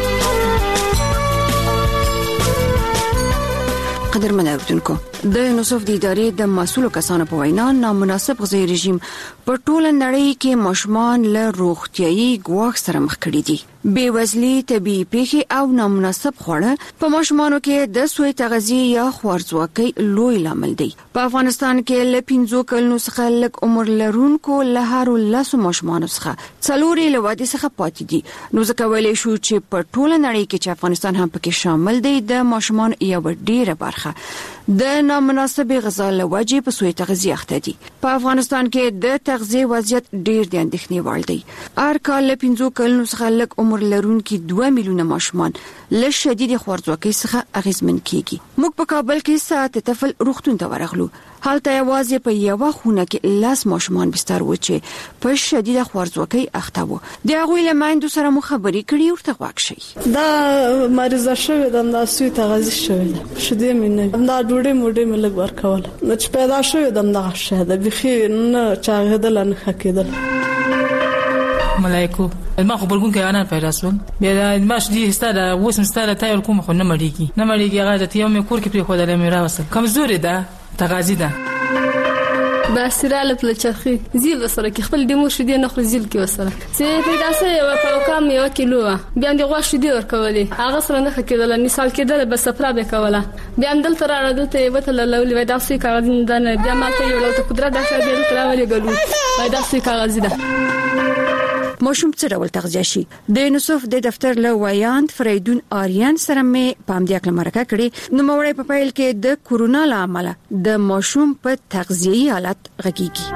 Speaker 16: قدرمن اوردونکو، د نوسف د ادارې د مسؤلو کسانو په وینا نامناسب غذایی رژیم په ټوله نړۍ کې ماشومان له روغتیايي ګواښ سره مخ کړي دي. بیوزلي، طبيعي پیښې او نامناسب خواړه په ماشومانو کې د سوی تغذیه یا خوارځواکۍ لوی لامل دی. په افغانستان کې له پنځو کلونو څخه لږ عمر لرونکو له هرو لسو ماشومانو څخه څلورې له وادي څخه پاتې دي. نو ځکه ویلی شو چې په ټوله نړۍ کې چې افغانستان هم پکې شامل دی د ماشومانو یو ډیره برخه د نامناسب غذا له وجې په سوی تغذیه اخته دي. په افغانستان کې د تغذیه وضعیت ډیر د اندېښنې وړ دی. هر کال له پنځو کلونو څخه لږ عمر لرونکي دوه میلیونه ماشومان له شدید خوارځواکۍ څخه اغېزمن کیږي. موږ په کابل کې ساعت طفل روغتون ته ورغلو. هلته یوازې په یوه خونه کې لاس ماشومان بستر و چې په شدید خوارځواکۍ اخته وو. د هغوی له میندو سره مو خبرې کړې، ورته غوږ شئ.
Speaker 2: دا مریضه شوې ده، دا سوی تغذیه شوې ده، شیدې مې نه دا ډوډۍ موډۍ مې لږ ورکوله. نو چې پیدا شوې ده دغه شی ده، بیخي نه چاغېدل نه ښه کېدل.
Speaker 26: ملایکو ما خو بلګون کې انا پیدا شول، بیا د ماش دي ستاره وسم ستاره تایل کوم خو نه مړیږي نه مړیږي. هغه ته یو مې کور کې پرې خو دلې مې راوسته کمزوري ده تغذیه ده.
Speaker 5: باسراله پلچخي زیل سره کې خپل د مور شدي نه خو زیل کې وسره چې پیدا سره په کم یو کیلو بیا د غوا شدي ورکولې هغه سره نه کېدل نه سال کېدل بس سفر به کوله. بیا دل تر راځي ته وته لولې وای داسې کاغذ نه بیا ماته یو لوت قدرت د شاده تر راولې ګلو وای داسې کاغذ ده.
Speaker 16: ماشوم څه ډول تغذیه شي؟ د نصف د دفتر له ویاند فریدون آریان سره مې پام دی کله مرکه کړې. نو مورې په پیل کې د کورونا لامل د ماشوم په تغذیهي حالت غږیږي.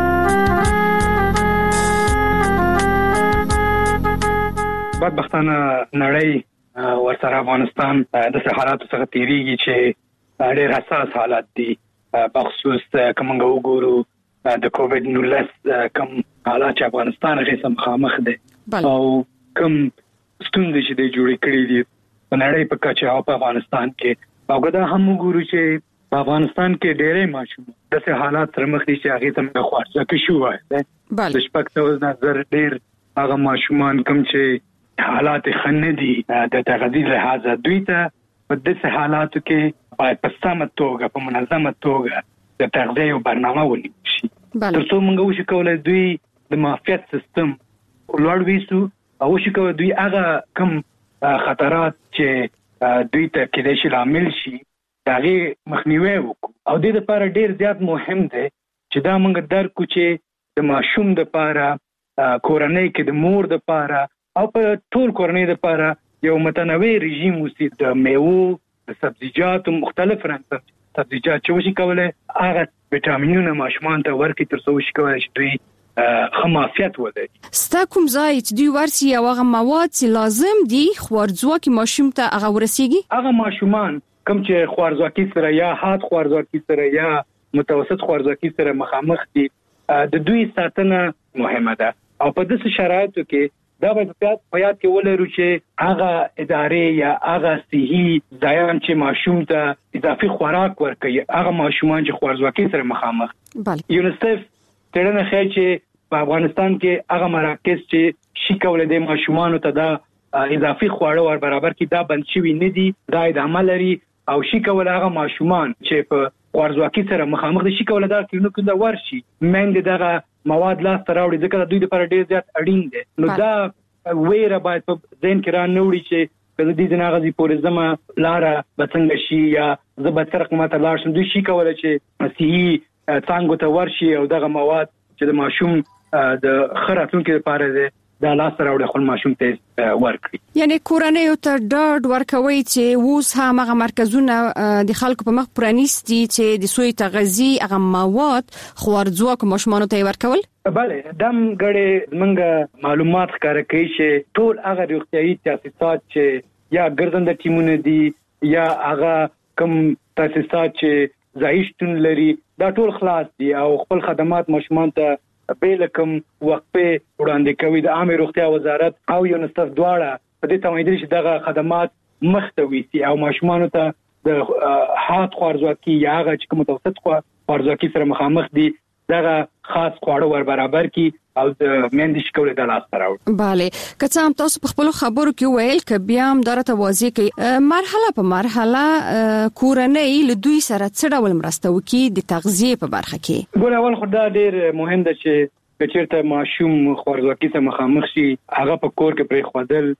Speaker 27: بدبختانه نړۍ ورسره افغانستان د حالاتو څخه تیریږي چې ډېر حساس حالات دي، په خصوص کومه وګورو د کووډ نولس کم حالات چې افغانستان غیسه مخامخ دي او کم ستونزې چې د جوړې کړې دي په نړۍ په کچه او په افغانستان کې. او دا هم وګورو چې په افغانستان کې ډېرې ماشومان داسې حالات سره مخ دي چې هغه ته موږ خوارځواکي شو وایي. د شپږ سوه نظر ډېر هغه ماشومان کوم چې حالات خنه دي د تغذیه لحاظه دوی ته په داسې حالاتو کې باید په سمه توګه په منظمه توګه د تغذیه یو برنامه ونیول شي ترڅو موږ وشو کولای دوی د معافیت سیستم لوړ ویسو او وشو کولای دوی هغه کم خطرات چې دوی ته کېدای شي لامل شي هغه مخنیوي وکړو. او د دې لپاره ډیر زیات مهم دی چې دا موږ درکو چې د ماشوم د لپاره کورنۍ کې د مور د لپاره او په ټول کورنۍ د لپاره یو متنوع رژیم وسی د میوو د سبزیجاتو مختلف رنګ سبزیجات چې وشي کولای هغه وټامینونه ماشومان ته ورکړي ترڅو وشي کولای شي دوی خمافیت ولري.
Speaker 16: ستا کوم ځای چې دوی ورسي او هغه مواد چې لازم دي خوارځواکي ماشوم ته هغه ورسیږي؟
Speaker 27: هغه ماشومان کوم چې خوارځواکي سره یا حاد خوارځواکي سره یا متوسط خوارځواکي سره مخامخ دي د دوی ساتنه مهمه ده او په داسې شرایطو کې دا باید په یاد کې ولرو چې هغه ادارې یا هغه صحي ځایان چې ماشوم ته اضافي خوراک ورکوي هغه ماشومان چې خوارځواکي سره مخامخ دي. یونیسف ترنه خیر چې په افغانستان کې هغه مراکز چې شي کولای د ماشومانو ته دا اضافي خواړه ور برابر کړي دا بند شوی نه دي، دا ادامه لري او شي کولای هغه ماشومان چې په خوارځواکي سره مخامخ دي شي کولای دا کینو کنده ورشي مند دغه مواد لاس تراوړي ځکه دوی لپاره ډیر زیات اړین دي. نو دا ویره باید په ذهن کې را نوړي چې کله دې نه غزي پورزما لاره بڅنګ شي یا زبترق ماته لار شم دوی شي کولای چې صحي څنګه ته ورشي او دغه مواد چې د ماشوم د خراتونکو لپاره دي دا لاس راوړي خپل ماشوم ته ورکړي.
Speaker 16: یعنی کورنۍ ته ډاډ ورکوي چې اوس هم هغه مرکزونه د خلکو په مخ پرانیستي چې د سوی تغذیه هغه مواد خوارځواکو ماشومانو ته ورکول؟
Speaker 27: بله دم غړي موږ معلومات ښکاره کوي چې ټول هغه روغتيایي تاسیسات چې یا ګرځنده ټیمونه دي یا هغه کوم تاسیسات چې ځایشتون لري دا ټول خلاص دي او خپل خدمات ماشومان ته بیل کوم وقفه وړاندې کوي. د عامه روغتیا وزارت او یونیسف دواړه په دې تمایل چې دغه خدمات مختوي سي او ماشومان ته د حاد خوارځواکي یا هغه چې متوسط خوارځواکي سره مخامخ دي دغه خاص خواړه ور برابر کی او د مندش کول د لاس تراوړ.
Speaker 16: bale که څه هم تاسو په خپل خبرو کې ویل ک بیا هم درته واضح کی مرحله په مرحله کورنۍ له دوی سره څه ډول مرسته وکي د تغذیه په برخه کې؟
Speaker 27: ګور اول خدای ډیر مهم ده چې کچیرته ماشوم خوارزواکي ته مخامخ شي هغه په کور کې پرې خودل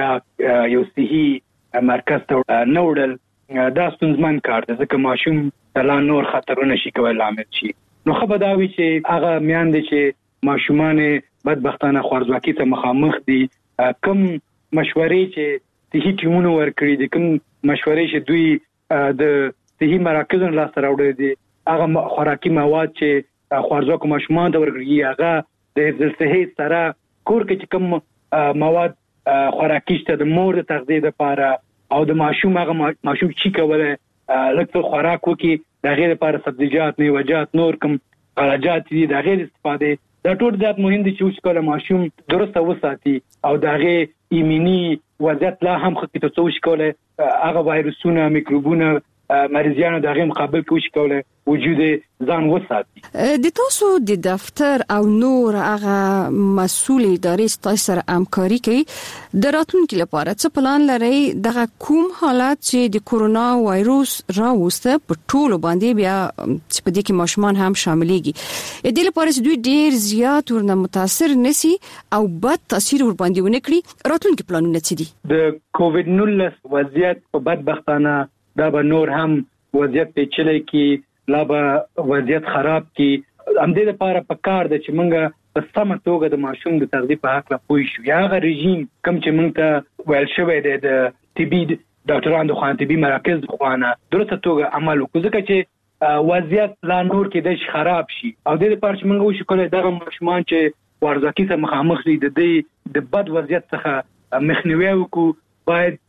Speaker 27: یا یو صحي مرکز ته نه وړل دا ستونزمن کار دی ځکه ماشوم لا نور خطرونه شي کولای لامل شي. نو خو به دا وی چې هغه میاندې چې ماشومان بدبختانه خوارزواکي ته مخامخ دي کم مشورې چې صحي ټیمونه ورکړي دي، کوم مشورې چې دوی د صحي مراکزونو لاسته راوړي دي، هغه خوراکي مواد چې خوارزواکو ماشومان ته ورکړي هغه د حفظ صحي سره کور کې چې کوم مواد خوراکي شته د مور د تغذیه لپاره او د ماشوم هغه ماشوم چې کوله لکه خوراک وکي د غیر لپاره سبزیجات، میوه‌جات، نور کوم غلجات دي د غیر استفاده دا ټول ذات مهم دي چې کوله ماشوم درسته وساتي او د غیر ایمني وضعیت لا هم خو کې ته کوله هغه وایرسونه میکروبونه مریضانو دغه مقابل کوي چې کوله وجود ځان وساتي.
Speaker 16: د تاسو د دفتر او نور هغه مسؤل ادارې ستاسو سره همکاري کوي د راتلونکي لپاره څه پلان لري دغه کوم حالات چې د کورونا وایروس راوسته په ټولو باندې بیا چې په دې کې ماشومان هم شاملېږي د دې لپاره چې دوی ډیر زیات ورنه متاثر نشي او بد تاثیر ور باندې ونه کړي راتلونکي پلانونه څه دي؟ د
Speaker 27: کووډ نولس وضعیت په بدبختانه دا به نور هم وضعیت پیچلې کې لا به وضعیت خراب کې همدې لپاره په کار د چې موږ په سمه توګه د ماشوم د تغذیه په حق لا پوه شو یا غو رژیم کوم چې موږ ته ویل شوی دی د طبي ډاکټرانو د خوان طبي مراکز خوانه درسته توګه عمل وکړو ځکه چې وضعیت لا نور کې د خراب شي او د لپاره چې موږ وشو کولای دغه ماشومان چې ورزکي ته مخامخ دي د دې د بد وضعیت څخه مخنیوي وکړو باید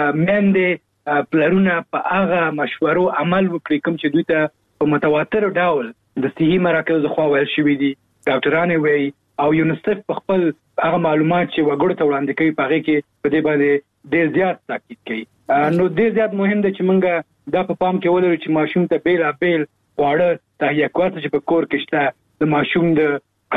Speaker 27: مندې پلرونه په هغه مشورو عمل وکړي کوم چې دوی ته په متواتر ډول د صحي مراکز خو ویل شوی دي ډاکټرانو وی او یونیسف په خپل هغه معلومات چې وګړو ته وړاندې کوي په هغه کې په دې باندې ډېر زیات تاکید کوي. نو ډېر زیات مهم دی چې موږ دا په پام کې ولرو چې ماشوم ته بیل بیل واړه تهیه کوي چې په کور کې شته د ماشوم د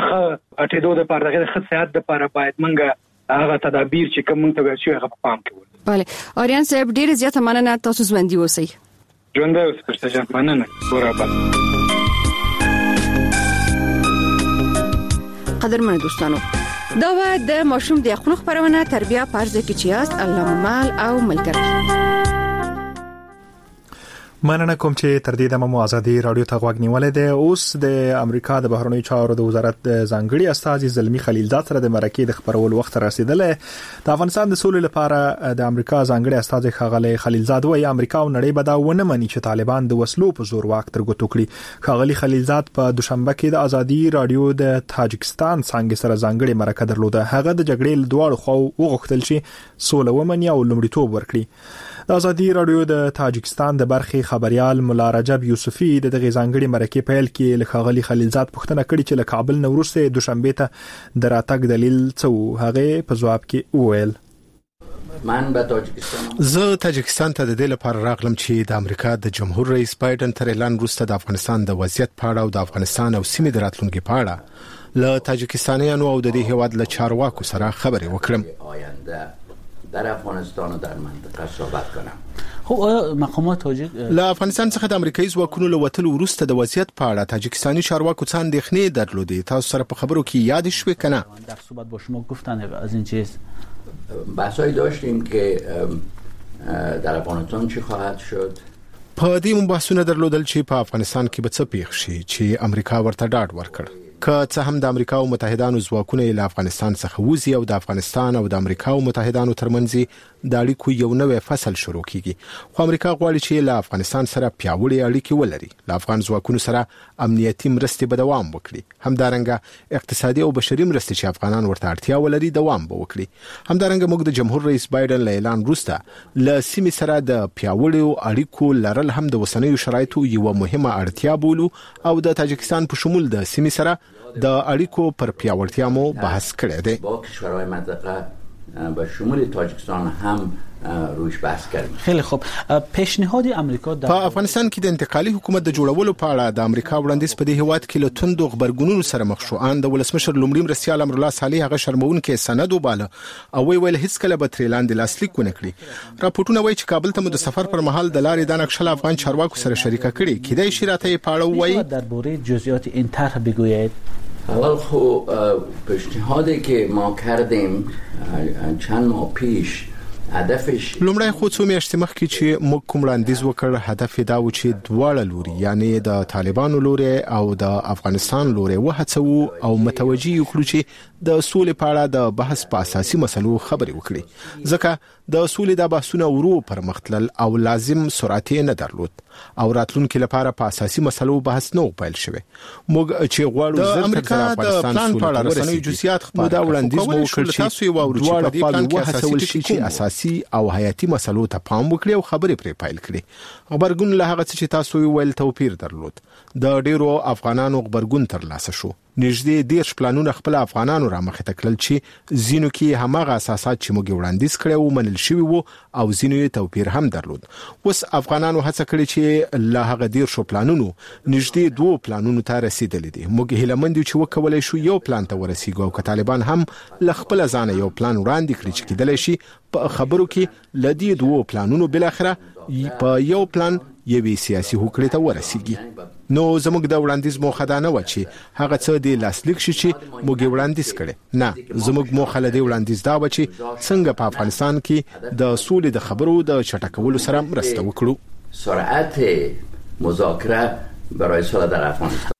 Speaker 27: اټېدو د لپاره د ښه صحت لپاره باید موږ هغه تدابیر چې کوم ته ویل شوی هغه په پام کې ولرو.
Speaker 16: بله آریان صاحب ډیره زیاته مننه تاسو ژوندۍ اوسئ.
Speaker 27: ژوندۍ اوسئ پرشته جان مننه برابر.
Speaker 16: قدرمن دوستانو دا و د ماشوم د خپل خبرونه تربیه پرځ کې چیاست الله مال او ملګری
Speaker 1: مننه کوم چې تر دې دمه مو ازادي رادیو ته غوږ نیولې ده. اوس د امریکا د بهرنیو چارو د وزارت ځانګړي استازي زلمی خلیلزاد سره د مرکې د خبرولو وخت رسیدلی. د افغانستان د سولې لپاره د امریکا ځانګړي استازي خغلی خلیلزاد وایي امریکا او نړۍ به دا ونه مني چې طالبان د وسلو په زور واک تر ګوتو کړي. خغلی خلیلزاد په دوشنبه کې د ازادي رادیو د تاجکستان څنګه سره ځانګړي مرکه درلوده. هغه د جګړې له دواړو خواو وغوښتل چې سوله ومني او لومړیتوب ورکړي. د ازادي رادیو د تاجکستان د برخې خبريال مولا رجب یوسفی د دغه ځانګړي مرکې پیل کې له خغلی خلیلزاد پوښتنه کړې چې له کابل نو وروسته دوشنبه ته د راتګ دلیل څه هغه په جواب کې وویل
Speaker 13: من به تاجکستان
Speaker 15: زه تاجکستان ته د دې لپاره راغلم چې د امریکا د جمهور رئیس بایدن تر اعلان وروسته د افغانستان د وضعیت په اړه او د افغانستان او سیمې د راتلونکي په اړه له تاجکستانیانو او د دې هیواد له چارواکو سره خبرې وکړم.
Speaker 13: آینده در افغانستان و در منطقه صحبت کنم.
Speaker 14: خب آیا مقامات تاجیک
Speaker 15: له افغانستان څخه د امریکایي ځواکونو له وتلو وروسته د وضعیت په اړه تاجکستاني چارواکو څه اندېښنې درلودې؟ تاسو سره په خبرو کې یاد شوي کنه؟
Speaker 14: در صحبت با شما گفتن از این چیز
Speaker 13: بحثایی داشتیم که در افغانستان چی خواهد شد.
Speaker 15: په دې مباحثونه درلودل چې په افغانستان کې به څه پیښ شي چې امریکا ورته ډاډ ورکړ. که څه هم د امریکا او متحدانو ځواکونه له افغانستان څخه وځي او د افغانستان او د امریکا او متحدانو ترمنځ د اړیکو یو نوې فصل شروع کیږي، خو امریکا غواړي چې له افغانستان سره پیاوړې اړیکې ولري، له افغان ځواکونو سره امنیتي مرستې به دوام وکړي، همدارنګه اقتصادي او بشري مرستې چې افغانان ورته اړتیا ولري دوام به وکړي. همدارنګه موږ د جمهور رئیس بایدن له اعلان وروسته له سیمې سره د پیاوړو اړیکو لرل هم د اوسنیو شرایطو یو مهمه اړتیا بولو او د تاجکستان په شمول د سیمې سره د اړیکو پر پیاوړتیا مو بحث کړی دی.
Speaker 13: با کشورهای منطقه به شمول تاجکستان هم روش بحث کردیم.
Speaker 14: خیلی خوب. پیشنهاد امریکا در
Speaker 15: په افغانستان کې د انتقالي حکومت د جوړولو په اړه د امریکا وړاندیز په دې هیواد کې له توندو خبرګونونو سره مخ شو. ان د ولسمشر لومړي مرستیال امرالله صالح هغه شرمونکې سند وباله او وی ویل هیڅ کله به تر لاندې لاسلیک ونه کړي. راپورټونه وایي چې کابل ته مو د سفر پر مهال د لارې د نقشه افغان چارواکو سره شریکه کړي. کیدای شي راته په اړه وایي
Speaker 14: درباره جزئیات این طرح بگوید.
Speaker 13: اول خو پیشنهادی که ما کردیم چند ماه پیش هدفش
Speaker 15: لومړی خو څو میاشتې مخکې چې موږ کوم وړاندیز وکړ هدف دا و چې دواړه لوري یعنی د طالبانو لوري او د افغانستان لوري وهڅو او متوجي وکړو چې د سولې په اړه د بحث په اساسي مسلو خبرې وکړي ځکه د سولې د بحثونو ورو پر مختلل او لازم سرعت نه درلود او راتلونکو لپاره په اساسي مسلو بحث نو پیل شوه موږ چې غواړو د امریکا د پلان په اړه رسنۍ جزئیات خپل دا وړاندیز مو وکړ چې تاسو یې واورئ چې په دې پلان کې هڅول شي چې اساسي او حیاتي مسلو ته پام وکړي او خبرې پرې پیل کړي خبرګون له هغه چې تاسو یې ویل توپیر درلود د ډیرو افغانانو خبرګون ترلاسه شو نږدې دیرش پلانونه خپل افغانانو را مخې ته کړل چې زینو کې همغه اساسات چې موږ وړاندیز کړو منل شوی وو او زینو یې توپیر هم درلود اوس افغانانو هڅه کړې چې له هغه دیرش پلانونو نږدې دوه پلانونو ته رسیدلې دي موږ هیلمند یو چې وکولای شو یو پلان ته ورسیږو او که طالبان هم له خپل ځانه یو پلان وړاندې کړی چې کېدلی شي په خبرو کې لدی دوه پلانونو بل اخره په یو پلان یوې سیاسي هوکړې ته ورسیږي نو زموږ د وړاندیز موخه دا نه و چې هغه څه د لاسلیک شي چې موږ وړاندیز کړي نه زموږ موخه له دې وړاندیز دا و چې څنګه په افغانستان کې د سولې د خبرو د چټکولو سره مرسته وکړو
Speaker 13: سرعت مذاکره برای صلح در افغانستان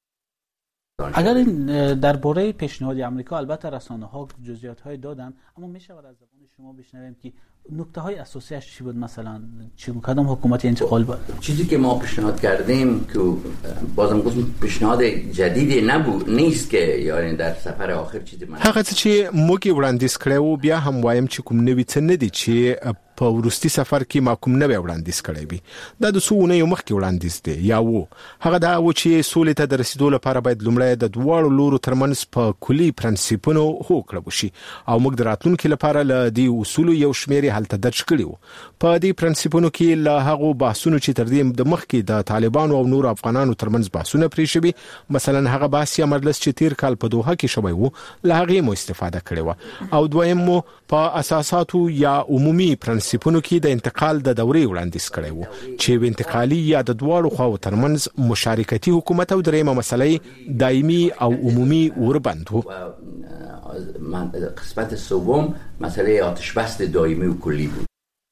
Speaker 14: اگر این درباره پیشنهاد آمریکا البته رسانه‌ها جزئیات‌های دادن اما می‌شود از زبان شما بشنویم که نکته‌های اساسیش چی بود مثلا چی کدام حکومت انتقال بود
Speaker 13: چیزی که ما پیشنهاد کردیم که بازم گفتم پیشنهاد جدیدی نبود نیست که یعنی در سفر آخر چیزی من
Speaker 15: هغه چې موږ وړاندیز کړو بیا هم وایم چې کوم نوی څه نه دي چې په ورستي سفر کې ما کوم نوی وړاندیز کړی وي دا د څو نه یو مخکې وړاندیز دی یا وو هغه دا و چې سولې ته د رسیدو لپاره باید لومړی د دواړو لورو ترمنځ په کلی پرنسپونو هوکړه وشي او موږ د راتلونکو لپاره له دې اصولو یو شمېر حالت درج کړیو په دې پرنسپونو کې له هغه بحثونو چې تر دې د مخکې د طالبانو او نور افغانانو ترمنځ بحثونه پرې شوي مثلا هغه بحث یا مجلس چې تیر کال په دوحه کې شوی وو له هغه مو استفاده کړې و او دویم مو په اساساتو یا عمومي پرنسپونو کې د انتقال د دورې وړاندیز کړی وو چې انتقالي یا د دواړو خواو ترمنځ مشارکتي حکومت او دریمه مسلې دایمي او عمومي وربند وو
Speaker 13: قسمت سوم مسئله آتش بس دائمی و کلی بود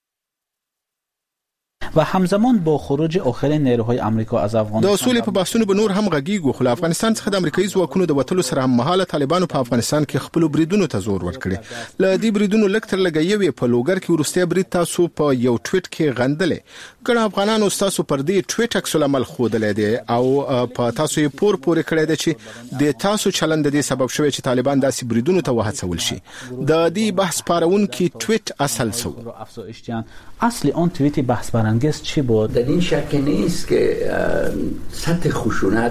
Speaker 14: و همزمان با خروج آخرین نیروهای آمریکا از افغانستان
Speaker 15: د سولې په بحثونو به نور هم غږیږي خو افغانستان څخه د امریکایي ځواکونو د وټلو سره هم مهاله طالبانو په افغانستان کې خپل بریدونو ته زور ورکړي ل دې بریدونو لکتر لګیوي په لوګر کې ورسته برید تاسو په یو ټویټ کې غندلې ګڼ افغانانو تاسو پر دې ټویټ عکس العمل خودلې دي او په تاسو یې پور پورې کړی دی چې د تاسو چلند د سبب شوی چې طالبان داسې بریدونو ته وهڅول شي د دې بحث پارون کې ټویټ اصل سو
Speaker 14: اصل اون توییت بحث برانگیز چی بود؟
Speaker 13: در این شک نیست که سطح خشونت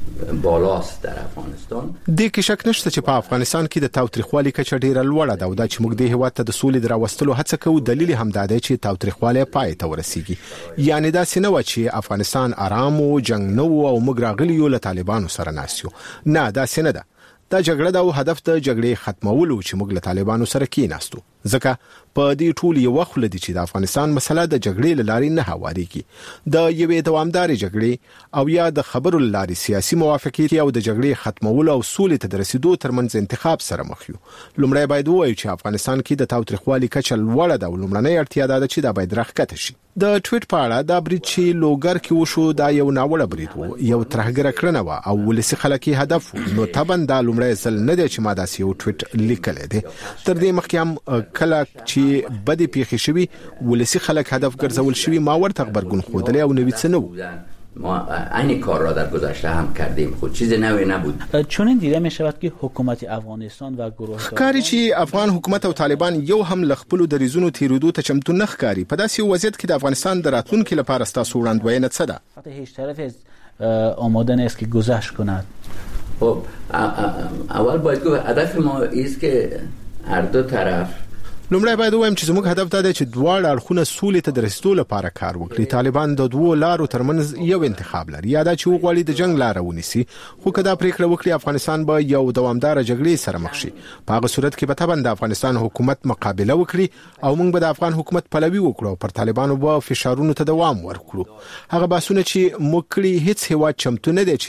Speaker 13: بالاست در افغانستان
Speaker 15: د کې شک نشته چې په افغانستان کې د تاوتریخوالي کچه ډیره لوړه ده او دا چې موږ د هیواد ته د سولې دراوستلو هڅه کوو دلیل هم دا دی چې تاوتریخوالي پای ته ورسیږي یعنی دا سينه و چې افغانستان آرام او جنگ نه او موږ راغلی یو له طالبانو سره ناسیو نه دا سينه ده دا جګړه د هدف د جګړې ختمولو چې موږ له طالبانو سره کېناستو ځکه په دې ټول یو وخت لدی چې د افغانستان مسله د جګړې لارې نه هواريږي د یوې دوامدار جګړې او یا د خبرو لارې سیاسي موافقت او د جګړې ختمولو او سولې ته رسیدو ترمنځ انتخاب سره مخ یو لومړی باید وایو چې افغانستان کې د تاوتریخوالي کچه لوړه ده او لومړنۍ اړتیا ده چې دا باید راښکته شي د ټویټ په اړه دا برید چې لوګر کې وشو دا یو ناوړه برید وو یو ترهګره کړنه و او ولسی خلک هدف نو تبن دا لومړی ځل نه دی چې ما داسې یو ټویټ لیکل دي تر دې مخکې هم کله چې بدی پیښې شوی ولسی خلک هدف ګرځول شوی ما ورته خبرګون خودلی او نوې څه نه
Speaker 13: ما این کار را در گذشته هم کردیم خود چیز نوی نبود
Speaker 14: چون این دیده می شود که حکومت افغانستان و گروه
Speaker 15: کاری چې افغان حکومت او طالبان یو هم لخپلو د ریزونو تیرودو ته چمتو نه ښکاری په داسې وضعیت کې د افغانستان د راتلونکو لپاره ستاسو وړاندوینه څه ده
Speaker 14: فقط هیڅ طرف آماده نیست که گذشت کند
Speaker 13: خب اول باید گفت هدف ما است که هر دو طرف
Speaker 15: لومړی باید وایم چې زموږ هدف دا دی چې دواړه اړخونه سولې ته د رسیدو لپاره کار وکړي طالبان د دوو لارو ترمنځ یو انتخاب لري یا دا چې وغواړي د جنگ لار ونیسي خو که دا پریکړه وکړي افغانستان به یو دوامدار جګړې سره مخ شي په هغه صورت کې به طبعا د افغانستان حکومت مقابله وکړي او موږ به د افغان حکومت پلوي وکړو پر طالبانو به فشارونو ته دوام ورکړو هغه باسونه چې موږ کړي هیڅ هیواد چمتو نه دی چې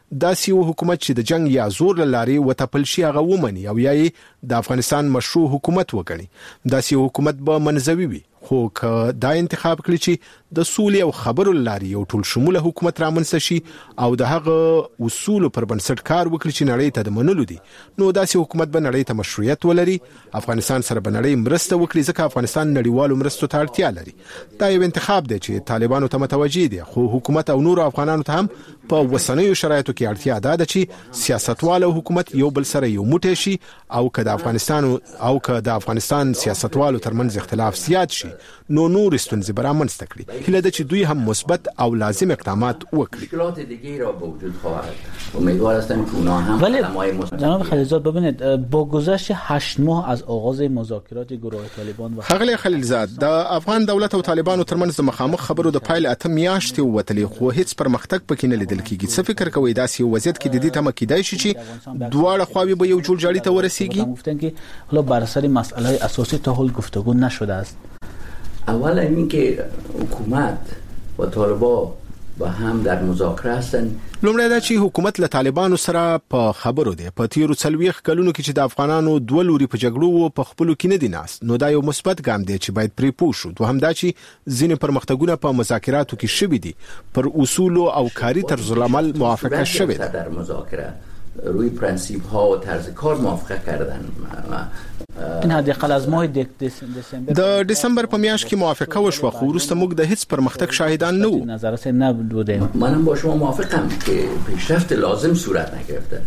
Speaker 15: داسې یو حکومت چې د جنگ یا زور لاري وتپل شي هغه ومني او یا د افغانستان مشروع حکومت وګڼي. داسې یو حکومت به منځوي وي، خو که دا انتخاب کړی چې د سولې او خبرو لاري یو ټول شموله حکومت رامنځته شي او د هغه اصول پر بنسټ کار وکړي چې نړۍ ته د منلو دي، نو داسې حکومت به نړۍ ته مشروعیت ولري. افغانستان سره به نړۍ مرسته وکړي ځکه افغانستان نړیوالو مرستو ته اړتیا لري. دا یو انتخاب دی چې طالبانو ته متوجي دي، خو حکومت او نور افغانانو ته هم په وسنیو شرایطو کې اړتیا ده چې سیاستوال او حکومت یو بل سره یو موټی شي او که د افغانستان او که د افغانستان سیاستوالو ترمنځ اختلاف زیات شي نو نور ستونزې به رامنځته کړي. هیله ده چې دوی هم مثبت او لازم اقدامات وکړي.
Speaker 13: مشکلات دیگه را به وجود خواهد. امیدوار هستم که اونها هم
Speaker 14: ولی جناب خلیلزاد ببینید با گذشت هشت ماه از آغاز مذاکرات گروه طالبان و
Speaker 15: خغلی خلیلزاد د افغان دولت او طالبانو ترمنځ د مخامخ خبرو د پایل اته میاشتې وتلې خو هیڅ پرمختګ پکې نه لیدل کیږي. څه فکر کوئ داسې یو وضعیت کې د دې تمه کیدای شي چې دواړه خواوې به یو جوړ جاړي ته ورسیږي؟
Speaker 14: گفتن که حالا بر سر مسائل اساسی تا حال گفتگو نشده است.
Speaker 13: اولا اینکه حکومت و طالبان با هم در مذاکره هستن.
Speaker 15: لومړی دا چې حکومت له طالبانو سره په خبرو دی. په تیرو څلوېښت کلونو کې چې د افغانانو دوه لوري په جګړو و په خپلو کې نه دي ناست، نو دا یو مثبت ګام دی چې باید پرې پوه شو. دوهم دا چې ځینې پرمختګونه په مذاکراتو کې شوي دي، پر اصولو او کاري طرزالعمل موافقه شوې ده.
Speaker 13: در مذاکره روی پرنسیپ ها و طرز کار موافقه کردن.
Speaker 14: این حداقل از ماه دسامبر
Speaker 15: د دسامبر په میاشت کې موافقه وشوه، خو وروسته موږ د هیڅ پرمختګ شاهدان نه وو.
Speaker 14: نظر سه نبودیم.
Speaker 13: منم با شما موافقم که پیشرفت لازم صورت نگرفته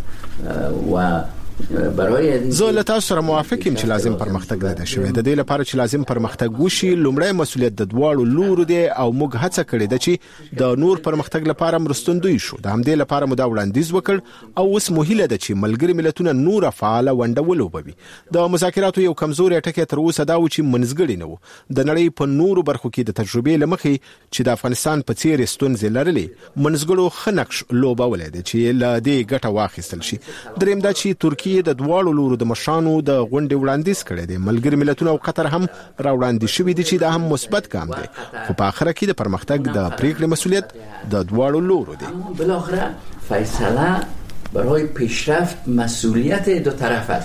Speaker 13: و برای
Speaker 15: زه له تاسو سره موافق یم چې لازم پرمختګ نه ده شوی. د دې لپاره چې لازم پرمختګ وشي لومړی مسؤلیت د دواړو لورو دی او موږ هڅه کړې ده چې د نور پرمختګ لپاره مرستندوی شو. د همدې لپاره مو دا وړاندیز وکړ او اوس مو هیله ده چې ملګري ملتونه نور فعاله ونډه ولوبوي. د مذاکراتو یو کمزوري ټکی تر اوسه دا و چې منځګړي نه وو. د نړۍ په نورو برخو کې د تجربې لمخې چې د افغانستان په څیر ستونزې لرلې، منځګړو ښه نقش لوبولی دی چې له دې ګټه واخیستل شي. دریم دا چې ترکیه د دواړو لورو د مشرانو د غونډې وړاندیز کړی دی. ملګري ملتونه او قطر هم راوړاندې شوي دي چې دا هم مثبت ګام دی، خو په آخره کې د پرمختګ د پریکړې مسؤلیت د دواړو لورو دی.
Speaker 13: بالاخره فیصله برای پیشرفت مسئولیت دو طرف است.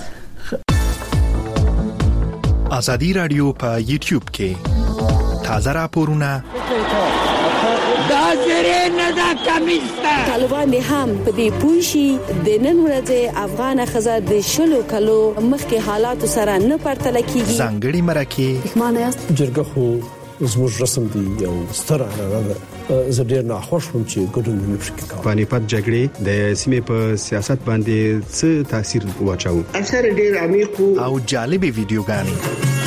Speaker 1: ازادي رادیو په یوټیوب کې تازه راپورونه
Speaker 3: طالبان دي هم په دې پوښي د نن ورځې افغان خزر د شلو کلو مخکې حالات سره نه پرتل کیږي.
Speaker 1: ځانګړي مرکه
Speaker 3: معنی
Speaker 11: جرګه خو زموږ رسم دی او ستره نه زه ډیر نه خوښ وم چې ګډون نه وشي.
Speaker 17: پانیپت جګړې د سیمې په سیاست باندې څه تاثیر واچاو؟
Speaker 3: اکثر ډیر عمیق
Speaker 1: او جالبې ویډیوګانې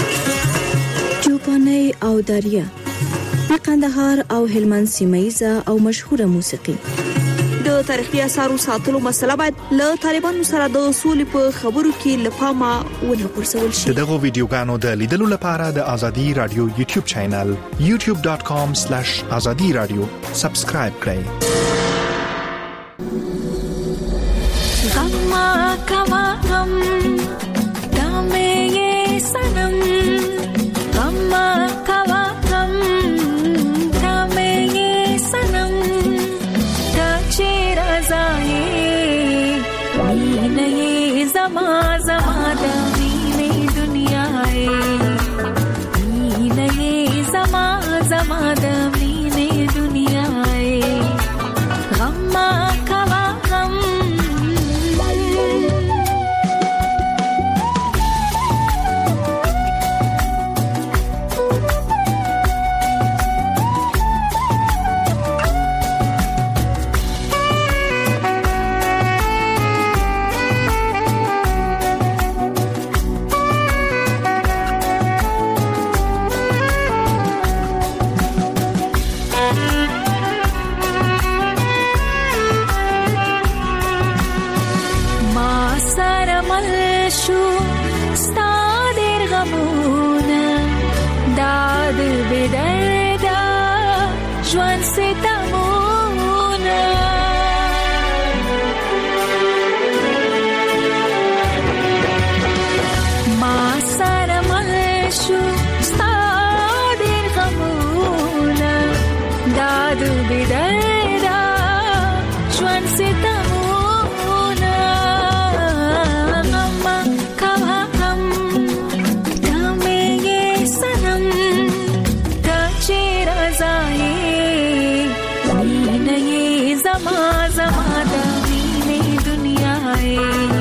Speaker 3: چوپاني او دریا د قندهار او هلمند سیمایزه او مشهوره موسیقي. د تاریخي اثارو ساتلو مسله باید له طالبانو سره د اصول په خبرو کې لپاره ونه پرسول شي.
Speaker 1: دغه ویډیوګانو د لیدلو لپاره د ازادي رادیو یوټیوب چینل یوټیوب ډاټ کام سلیش ازادي رادیو سبسکرایب کړئ.
Speaker 19: غم کما غم دامه سنم غم کما غم دامه سنم تاچیر ازای مینه زما زما دمینه دنیای مینه زما زما دمینه دنیای غم کما غم داد بدردا جوان ستمو आए